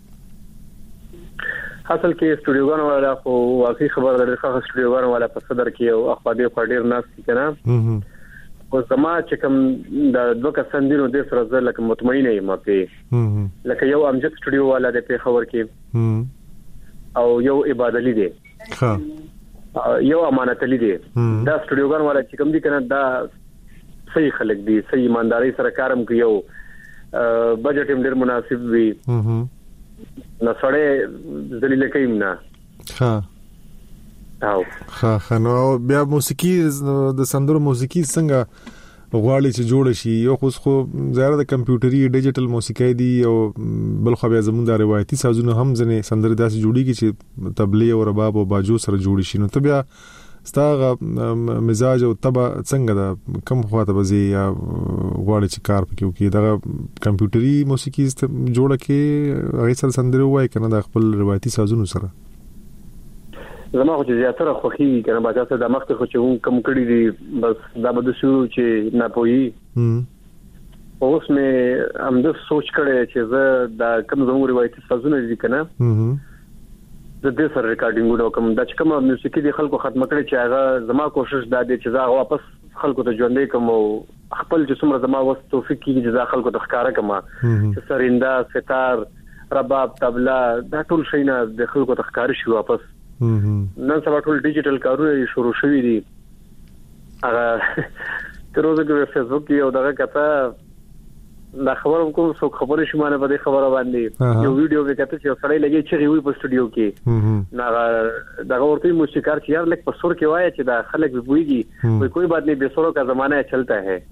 S5: حاصل کې سټوډیوګان ولا خو واقعي خبر درې ښه سټوډیوګان ولا په صدر کې او اخباري خبر ناس کنه او زما چې کوم د دوه کسان دي نو د سره زه لکه مطمئن یم په لکه یو امجد سټوډیو والا د په خبر کې او یو عبادتلی دی ها یو امانتلی دی دا سټوډیوګان والا چې کوم دي کنه دا صحیح خلک دي صحیح ایمانداري سره کارم کوي او بجټ هم ډیر مناسب وي نو سره ذلیل کيم نه
S4: ها
S5: او
S4: ها خنو بیا موسیقي د سندرو موسیقي څنګه غواړي چې جوړ شي یو خو خو زیاده د کمپیوټري ډیجیټل موسیقي دی او بل خو بیا زموږ د روایتي سازونو هم ځنه سندري داسې جوړیږي چې تبلیغ او رباب او باجو سره جوړ شي نو ته بیا ستاسو مزاج او تبع څنګه دا کم خواته بزي یا غواړي چې کار پکې وکړي دا کمپیوټري موسیقي جوړه کې هغه سره سندري وای کنه د خپل روایتي سازونو سره
S5: زما خو چې زیاتره خوخي کنه باچا ته د مخته خو چې کم کړی دي بس دا به د شروع چې نه پوي اوس مې هم د سوچ کړی چې زه د کم زموږ روایتي سازونه دي کنه د دې سره ریکارډینګ وکم د چې کوم موسیقي د خلکو ختم کړی چې هغه زما کوشش دا دی چې زه واپس خلکو ته ژوندې کوم او خپل چې څومره زما وس توفیق کیږي چې زه خلکو ته ښکارا کوم چې سریندا ستار رباب طبلا دا ټول شیونه د خلکو ته ښکار شي واپس نن سبا ټول ډیجیټل کارونه شروع شوي دي هغه تروزه کې فیسبوک یو دغه کته دا خبر کوم څو خبرې شمانه په دې خبره باندې یو ویډیو کې کته چې سړی لګي چې وی په سټوډیو کې نه دا ورته موسیقار چې یار لکه په سور کې وایي چې دا خلک به ویږي کوئی کوئی بات نہیں بے سوروں کا زمانہ چلتا ہے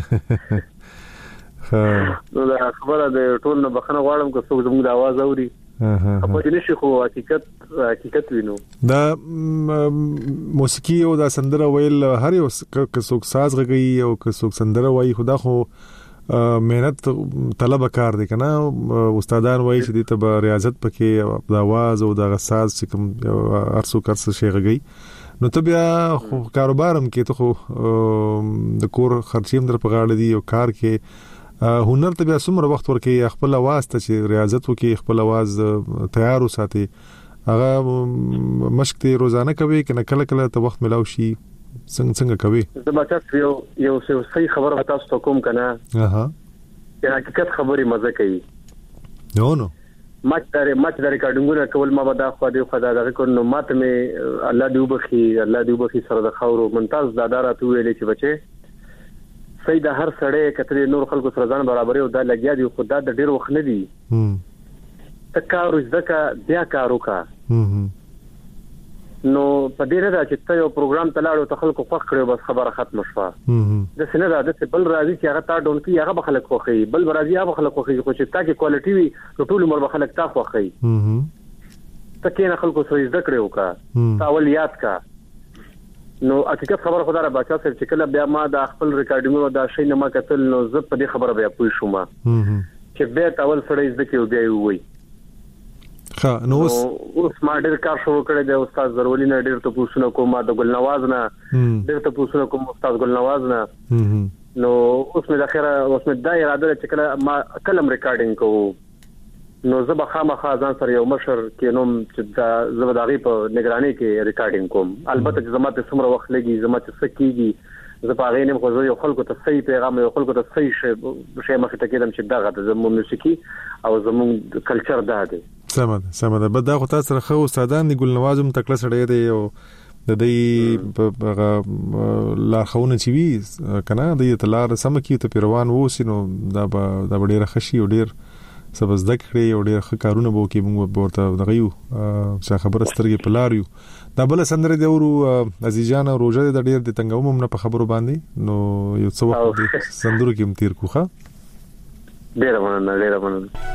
S5: نو دا خبره د ټول نه بخنه غواړم که څوک زموږ د आवाज اوري په دې نشي خو حقیقت حقیقت وینو
S4: دا موسیقي او دا سندره ویل هر یو څوک ساز غږی او څوک سندره وایي خدا خو مهنت طلب کار دی کنه استادان وایي چې د ته ریاضت پکې د आवाज او د ساز چې کوم ارسو کارڅ شي غږی نو ته بیا خو کاروبارم کې ته خو د کور خرچیم در په غاړه دی او کار کې هنر ته بیا څومره وخت ورکې خپل आवाज ته چې ریاضت وکي خپل आवाज تیار وساتي هغه مشق ته روزانه کوي کنه کله کله ته وخت ملاو شي څنګه څنګه کوي
S5: زه ماته یو یو صحیح خبر تاسو ته کوم کنه
S4: اها
S5: چې حقیقت خبري مزه کوي
S4: نو نو
S5: ماته ماته د ریکارډینګونو کول ما به دا خو دې خدای دغه کو نو ماته مې الله دې وبخي الله دې وبخي سره د خاورو ممتاز دادارا تو ویلې چې بچي سید هر سړی کتري نور خلکو سره ځان برابرې او دا لګیا دي خدای د ډیر وخت نه دي تکارو ځکه بیا کارو کا نو په دې نه دا چې ته یو پروګرام تلاړو ته خلکو خوښ کړو بس خبره ختم شوه د سینه دا د بل راځي چې هغه تا ډون کې هغه خلک خوخي بل راځي هغه خلک خوخي خو چې تا کې کوالټي وي نو ټول عمر به خلک تا خوخي ته کې نه خلکو سوي زده کړو کا تا ول یاد کا نو حقیقت خبر خدای را بچا سره چې کله بیا ما د خپل ریکارډینګ دا شی نه ما کتل نو زه په دې خبره بیا پوه شوم چې به تاول سره زده کې بیا وي
S4: خا نو
S5: اوس ما ډېر کار شروع کړی دی استاد زرولي نه ډېر ته پوښتنه کوم ما د ګل نواز نه ډېر ته پوښتنه کوم استاد ګل نواز نه نو اوس مې د اخره اوس مې دا اراده چې کله ما کلم ریکارډینګ کوم نو زه به خامخا ځان سره یو مشر کې نوم چې دا زبداري په نگراني کې ریکارډینګ کوم البته چې زما ته څومره وخت لګي زما ته سکیږي زه په هغه نه خو یو خلکو ته صحیح پیغام یو خلکو ته صحیح شی شی مخ ته کېدم چې دا غته زموږ موسیقي او زموږ کلچر دا دی
S4: سمه سمه بد دا خو تاسو سره خو استادان دی ګل نوازم تکړه سړی دی او د دې په لارښوونه چې وی کنه د تلار سم کی ته پیروان ووسینو دا دا ډیره خشي او ډیر سبز دکړي او ډیر ښه کارونه بو کې موږ ورته دغیو چې خبره سترګې په لار یو دا بل سندره دی ورو عزیزجان روزه د ډیر د تنګوم نه په خبرو باندې نو یو څو وخت سندرو کې متیر کوخه
S5: ډیر مننه ډیر مننه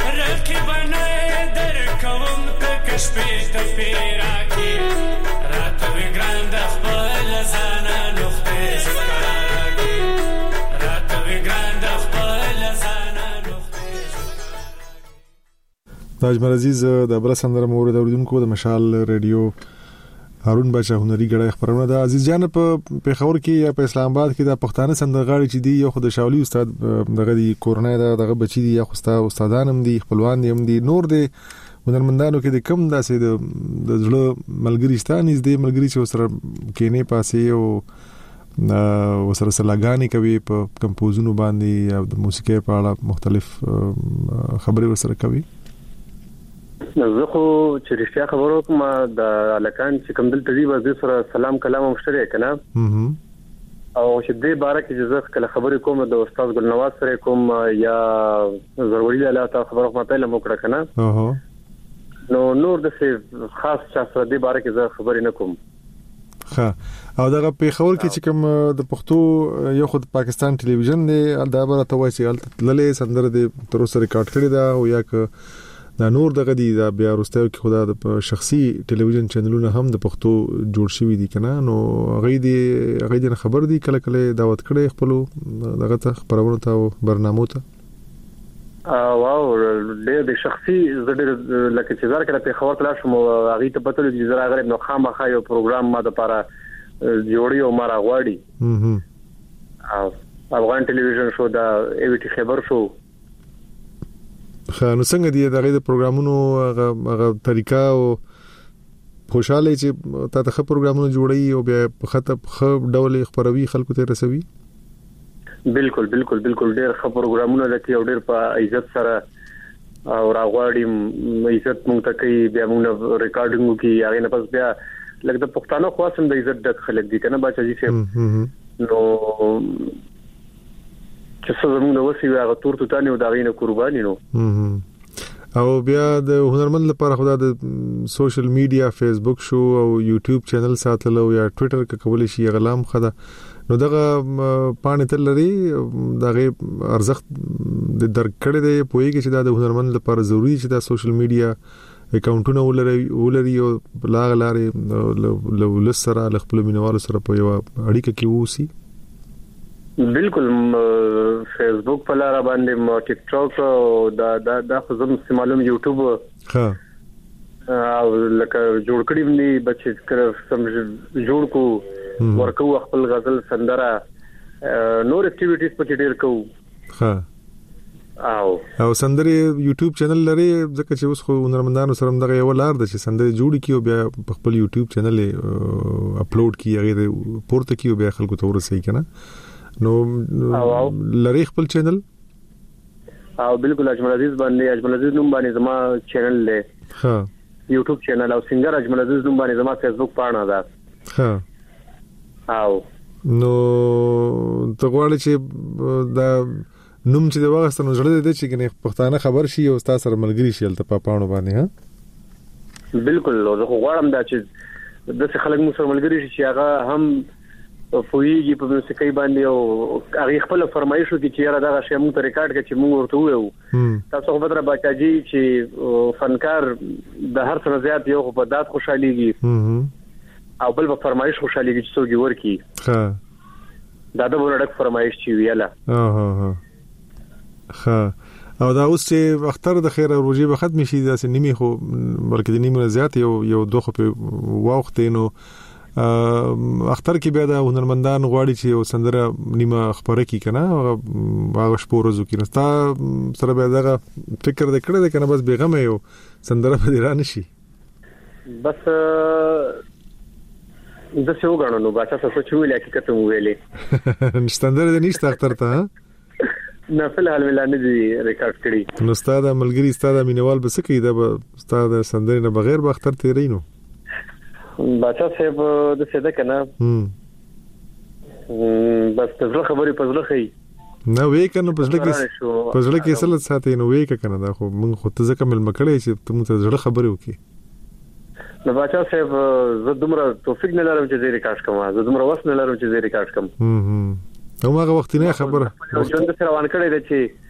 S6: شپې ته پیرا کې رات
S4: اجمل عزیز د بل سندره مورد اوریدونکو د مشال ریډیو هارون بچا هنري غړي خبرونه د عزیز جان په پیښور کې یا په اسلام آباد کې د پښتانه سندرغاړي چې دی یو خو د شاولي استاد دغه دی کورنۍ دغه بچی دی یا خو استادان هم دي خپلوان هم دي نور دي هنرمندانو کې د کم داسې د زړه ملګری ستانیز دی ملګری چې سره کینې پاسې او وسره سلاګانی کوي په کمپوزونو باندې یا د موسیقي په اړه مختلف خبرې ورسره کوي.
S5: زه خو چې رښتیا خبرو کوم د الکان چې کوم دلته دی وځي سره سلام کلام مشترک کنه او چې دې باره کې چې کله خبرې کوم د استاد ګل نواز سره کوم یا ضروري له تا خبرو ماته لمو کړه کنه نو نور د خاص چا سره دې باره کې زه خبرې نه کوم.
S4: ها او دغه په خبر کې چې کوم د پښتو یو خود پاکستان ټلویزیون دی دا به راته وایي چې للې سندره دې تر اوسه ریکارډ کړی دا او یا ک دا نور دغه دی دا بیا ورستیو کې خدا د شخصي ټلویزیون چینلونه هم د پښتو جوړ شوی دي کنه نو هغه دی هغه دی خبر دی کله کله دعوت کړي خپل دغه ته خبرونه ته او برنامو ته
S5: واو د شخصي زړه لکه چې زار کله په خبر تل شم هغه ته پته لږ زرا غریب نو خامخا یو پروګرام ما د لپاره جوړي او مارا غواړي او افغان ټلویزیون شو دا ایوي ټي خبر شو
S4: خا نو څنګه دی دغه د پروګرامونو هغه طریقه او خوشاله چې تا ته پروګرامونه جوړي او بیا په خطب خ ډول خبروي خلکو ته رسوي.
S5: بالکل بالکل بالکل ډېر خبر پروګرامونه لکه او ډېر په عزت سره او راغواړي عزت مونږ ته کوي بیا مونږ ریکارډینګ کوي هغه نه پس بیا لکه د پښتانه خاصم د عزت د خلک دي کنه بچا جی سه نو چې څه زموږ د وسی هغه تور توتانی او دا غینه قرباني نو
S4: او بیا د هنرمند لپاره خدا د سوشل میډیا فیسبوک شو او یوټیوب چینل ساتلو یا ټوئیټر کې کول شي غلام خدا نو دغه پانه تل لري دغه ارزښت د درک کړي دی پوهیږي چې د هنرمند لپاره ضروری چې د سوشل میډیا اکاونټونه ولري ولري او لاغ لارې لو لسره خپل مینوالو سره په یو اړیکه کې ووسی.
S5: بالکل فیسبوک په لار باندې ټیک ټاک او دا دا د خصم استعمالوم یوټیوب ها او لکه جوړ کړی مې بچی کړ سم جوړ کو ورکو خپل غزل سندره نور اکټیویټیز په ډیر کو
S4: ها
S5: او
S4: او سندره یوټیوب چینل لري ځکه چې اوس خو هنرمندانو سره دغه یو لار ده چې سندره جوړ کیو بیا خپل یوټیوب چینل اپلوډ کی هغه پورته کیو بیا خلکو ته ورسې کنه نو لری خپل چینل
S5: او بالکل اجمل عزیز باندې اجمل عزیز نوم باندې زما چینل له
S4: ها
S5: یوټیوب چینل او سنگر اجمل عزیز نوم باندې زما فیسبوک پاڼه ده
S4: ها
S5: او
S4: نو ته غواړې چې دا نوم چې د واغستنو زړه دې چې کنه پښتانه خبر شي او تاسو سره ملګری شي تل په پاڼو باندې ها
S5: بالکل زه غواړم دا چې د څه خلک مو سره ملګری شي چې هغه هم فویږي په موسیقي باندې او هغه خپل فرمایشو کې چې را دغه شی موږ ته ریکارډ کړي چې موږ ورته وایو تاسو خو بدر بچاجي چې فنکار د هر څه زیات یو په دات خوشاليږي او بل په فرمایش خوشاليږي چې څوګي ورکی ها دا د ورډک فرمایش چې ویاله
S4: ها ها ها او دا اوس چې اختر د خیر روزي به ختم شي دا سنیمه خو بلکې د نیمه زیات یو یو دوه په وخت نو اختر کې بیا د هنرمندان غواړي چې یو سندره نیمه خبره کی کنه هغه شپورزو کې نستا سره به دغه فکر د کړه د کنه بس بیغمه یو سندره په ایران شي
S5: بس د څه وګڼو نو باچا څه چې ویل حقیقت مو ویلې
S4: سندره د نشته اختر ته
S5: نه فلحال ملانه دي ریکارډ کړي
S4: نو ستاده ملګری ستاده مینوال به څه کوي دا ستاده سندره نه بغیر به اختر تیرینو
S5: بچا صاحب د څه ده کنه هم بس تزله خبرې پزله خي
S4: نو وې کنه پزله کې پزله کې اصل ساتي نو وې کنه دا خو موږ خو ته ځکه مل مکړې چې ته مو ته زړه خبرې وکي
S5: نو بچا صاحب زه دومره توفیق نه لرم چې زه ریکارډ کوم زه دومره وس نه لرم چې زه ریکارډ کوم
S4: هم هم نو هغه وخت نه خبره
S5: ژوند سره روان کړی دی چې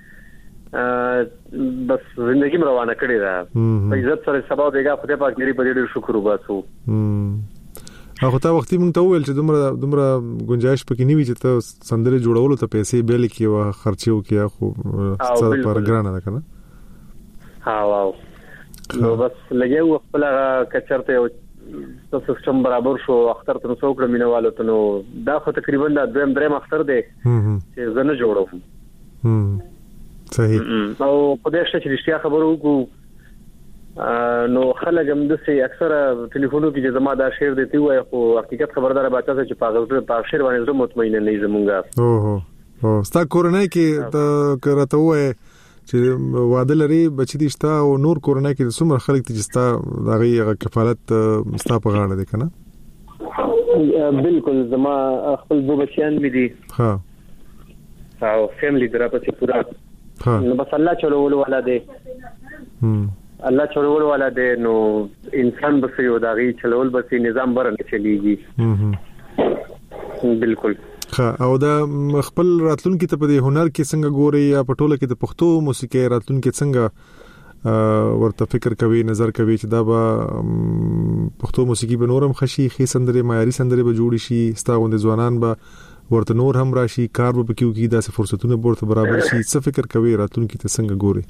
S5: بس زندگی مې روانه کړې ده په عزت سره سبا دیګه خدای پاک دې په دې شکر وباسو
S4: هغه ته وختي مونږ ته ویل چې دومره دومره گنجائش پکې نیوي چې ته سندره جوړولو ته پیسې بیل کې او خرچو کې خو څه پر ګرانه ده کنه
S5: ها واو نو بس لګیو خپل کچرته یو سیستم برابر شو اختر ته څوک مینوالو ته نو دا خو تقریبا دا دریم دریم اختر دی چې زنه جوړوم
S4: صحیح
S5: او په دې شته چې رښتیا خبرو کو نو خلک هم د سي اکثره ټلیفونو کې زما دا شعر دی تی وای خو حقیقت خبردار باچا چې پاغل په شعر باندې زه مطمئن نه زمونږه
S4: او هو او ستا کورنۍ کې ته کرته وای چې واده لري بچی دي شتا او نور کورنۍ کې څومره خلک چې ستا دغه کفالت ستا په غاړه ده کنه
S5: بالکل زما خپل دو بچیان مې دي
S4: ها
S5: او فیملی درا په پورا نو بس الله چلول ولا دی هم الله چلول ولا دی نو انسان بس یو داغي چلول بس نظام برنه چلیږي هم بالکل
S4: او دا خپل راتلونکو ته په دې هنر کې څنګه ګوري یا په ټوله کې د پښتو موسیقي راتلونکو څنګه ورته فکر کوي نظر کوي چې دا به پښتو موسیقي به نورم خشي خې سندري معیاري سندري به جوړ شي ستاوند ځوانان به ورته نور هم راشي کار به کیو کې داسې فرصتونه ورته برابر شي څه فکر کوي راتلونکو ته څنګه ګوري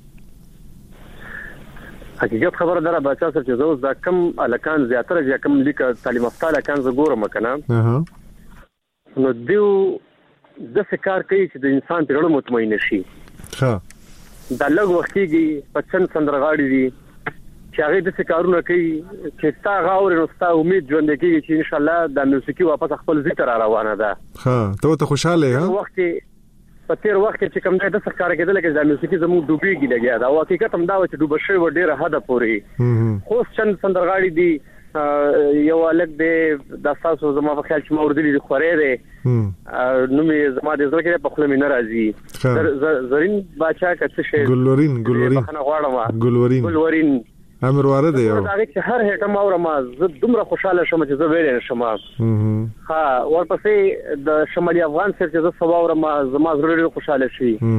S5: حقیقت خبره دره بچا سره چې زوز دا کم الکان زیاتره یا کم لیک تعلیم یافته الکان ز ګورم کنه
S4: اها
S5: نو دیو د فکر کوي چې د انسان په اړه مطمئن شي
S4: ها
S5: دا لږ وختيږي پچن سندرغاړي دي چې هغه د فکرونه کوي چې تا غاور نو ستا امید ژوند کوي چې ان شاء الله د موسیقي واپس خپل ذکر روانه ده
S4: ها ته ته خوشاله ها
S5: وخت په تیر وخت چې کوم د سرکار کېدل کې د موسیقي زمو ډوبېږي لګیا دا حقیقت هم دا چې ډوب شوی و ډیره حد پورې خو چند سندرغاړي دي یو الګ د د تاسو زما په خیال چې موردلی د خورې ده نو مې زما د ځل کې په خپل مين راځي زرین باچا کڅ شي
S4: ګلورین ګلورین ګلورین
S5: ګلورین
S4: امر واره دی یو
S5: دا چې هر هټه ما اور ما زه دومره خوشاله شوم چې زه ویل نشم ها ورپسې د شمالي افغان سره چې زه سبا اور ما زما ضروري خوشاله شي ا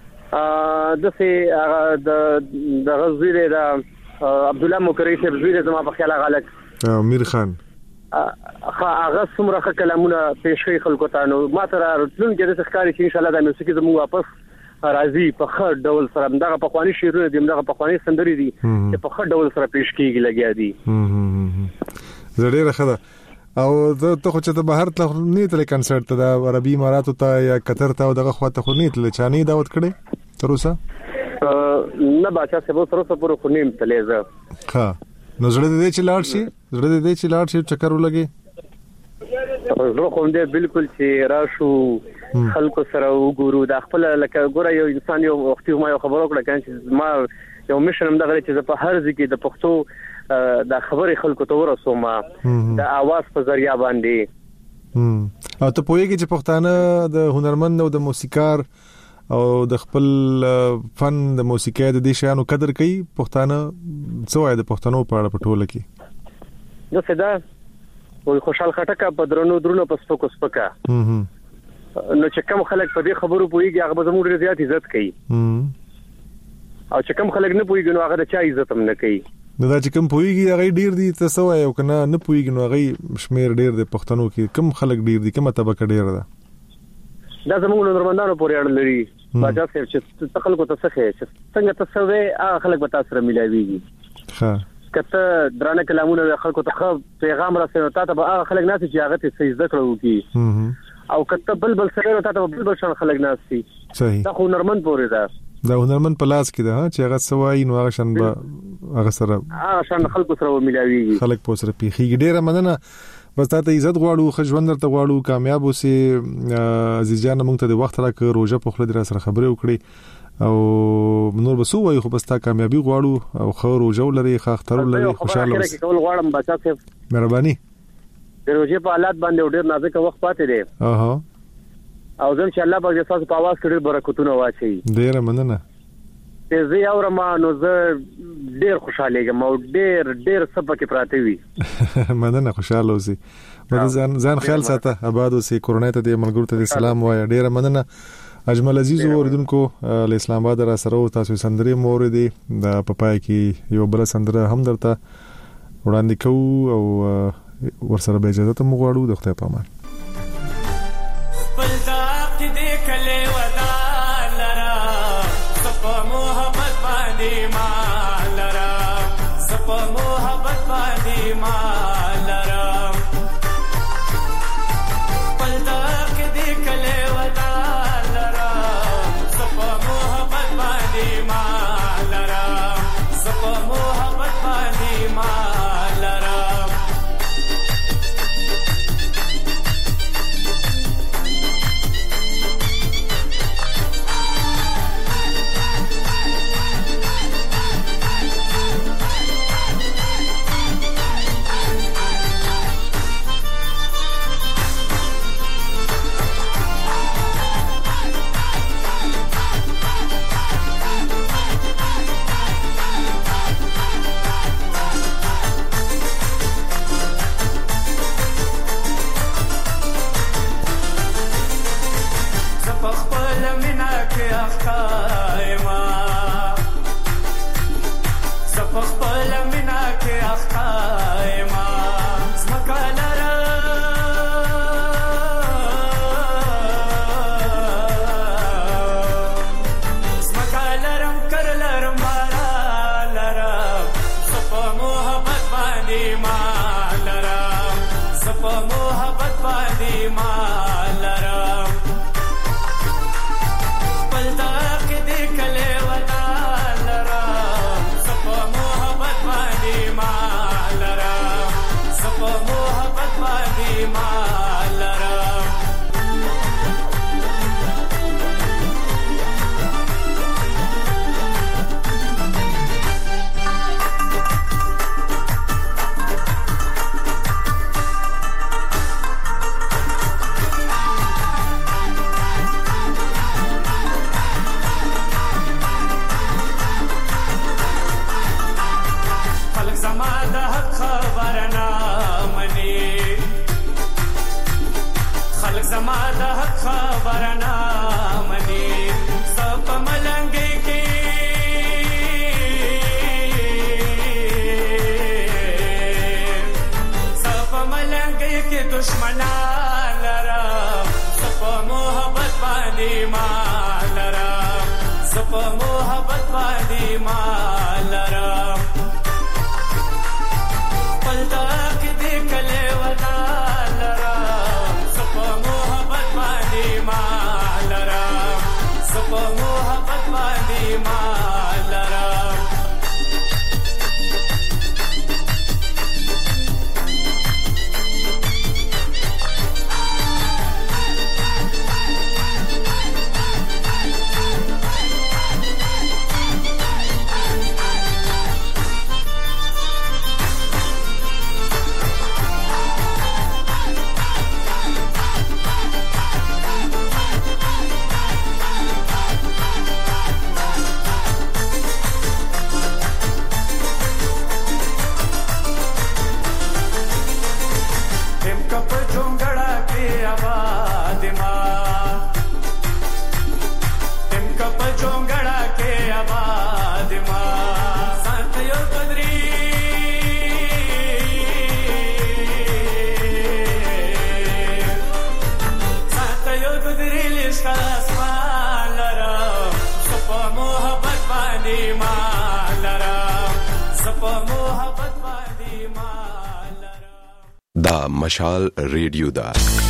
S5: د سه د د غزوی د عبد الله مکری صاحب زوی زما په خیال غلط
S4: امیر خان
S5: خا هغه څومره کلمونه پیش کوي خلکو ته نو ما تر راتلون کې د ښکاری چې ان شاء الله د موسیقي زموږ واپس راځي په خړ ډول سره دغه په خواني شیرونه دي دغه په خواني سندري دي چې په خړ ډول سره پیش کیږي لګیا دي
S4: زړه راخه او ته خو چې ته بهر ته نه تل کنسرت ته د عربي اماراتو ته یا قطر ته دغه خواته خو نه تل چاني دعوت کړي تر اوسه
S5: نه باچا سبو سره سره پر خو نیم تلېزه
S4: ها نو زړه دې چې لاړ شي زړه دې چې لاړ شي چکر ولګي
S5: زه خو دې بالکل چې راشو خلکو سره وګورو د خپل لکه ګوره یو انسان یو وخت ما یو خبرو کړه چې ما یو مشن هم دغه چې په هر ځکه د پښتو د خبرې خلکو ته ورسوم د आवाज په ذریعہ باندې
S4: او ته پوهیږي چې پښتانه د هنرمند او د موسیقار او د خپل فن د موسیقۍ د دې شانو قدر کوي پښتانه څه وایي د پښتنو په اړه په ټوله کې
S5: نو صدا وي خوشحال خټکا په درنو درنو په سپکو سپکا نو چې کوم خلک په دې خبرو پويږي هغه زموږ ډېر زیات عزت کوي او چې کوم خلک نه پويږي نو هغه د چا عزت هم نه کوي
S4: نو دا چې کوم پويږي هغه ډېر دي تاسو وایي او کنه نه پويږي نو هغه شمیر ډېر د پښتنو کې کوم خلک ډېر دي کومه طبقه ډېر ده
S5: دا زموږ نورمندانو پورې اړه لري باچا صاحب چې خلکو ته څه ښه څنګه تاسو وې هغه خلک به تاسو سره ملایويږي
S4: ها
S5: کته درانه کلامونه خلکو ته پیغام راسي ته به هغه خلک نه چې هغه ته صحیح ذکر وکي او کته بلبل سره ته به بلبل شان خلک نه سي
S4: صحیح
S5: دا خو نورمند پورې ده
S4: دا هنرمند پلاس کې ده چې هغه سوای نو هغه شان به هغه سره
S5: هغه شان خلکو سره ملایويږي
S4: خلک په سره پیخي ډیره مننه بس تاسو عزت غواړو خجوند درته غواړو کامیاب اوسې عزیز جان موږ ته د وخت راکړ روزه په خله در سره خبرې وکړي او نور بسو وای خو بس تا کامیابی غواړو او خو روزه ولري خاطر ولري خوشاله اوسې
S5: کول غواړم بچا صاحب
S4: مهرباني
S5: د روزه په حالات باندې ډېر نازک وخت پاتې دی
S4: اها
S5: او ځم چې الله به تاسو په आवाज کې برکتونه واچي
S4: ډېر مننه
S5: چې زه یو رما نو زه ډېر خوشاله یم او ډېر ډېر سبا کې پراته وي
S4: مننه خوشاله اوسې مده ځان ځان خیال ساته آباد اوسې کورونای ته د ملګرو ته سلام وایي ډېر مننه اجمل عزیز اوردونکو له اسلام آباد را سره تاسو سندري موردي د پپای کې یو بل سندره هم درته وړاندې کوو او ورسره به اجازه ته مغواړو د خدای په امان
S6: زپا محبت باندې مالرم پلتا کې دې کله ودا لرم زپا محبت باندې مالرم زپا محبت باندې مالرم
S7: دا مشال ریډیو دا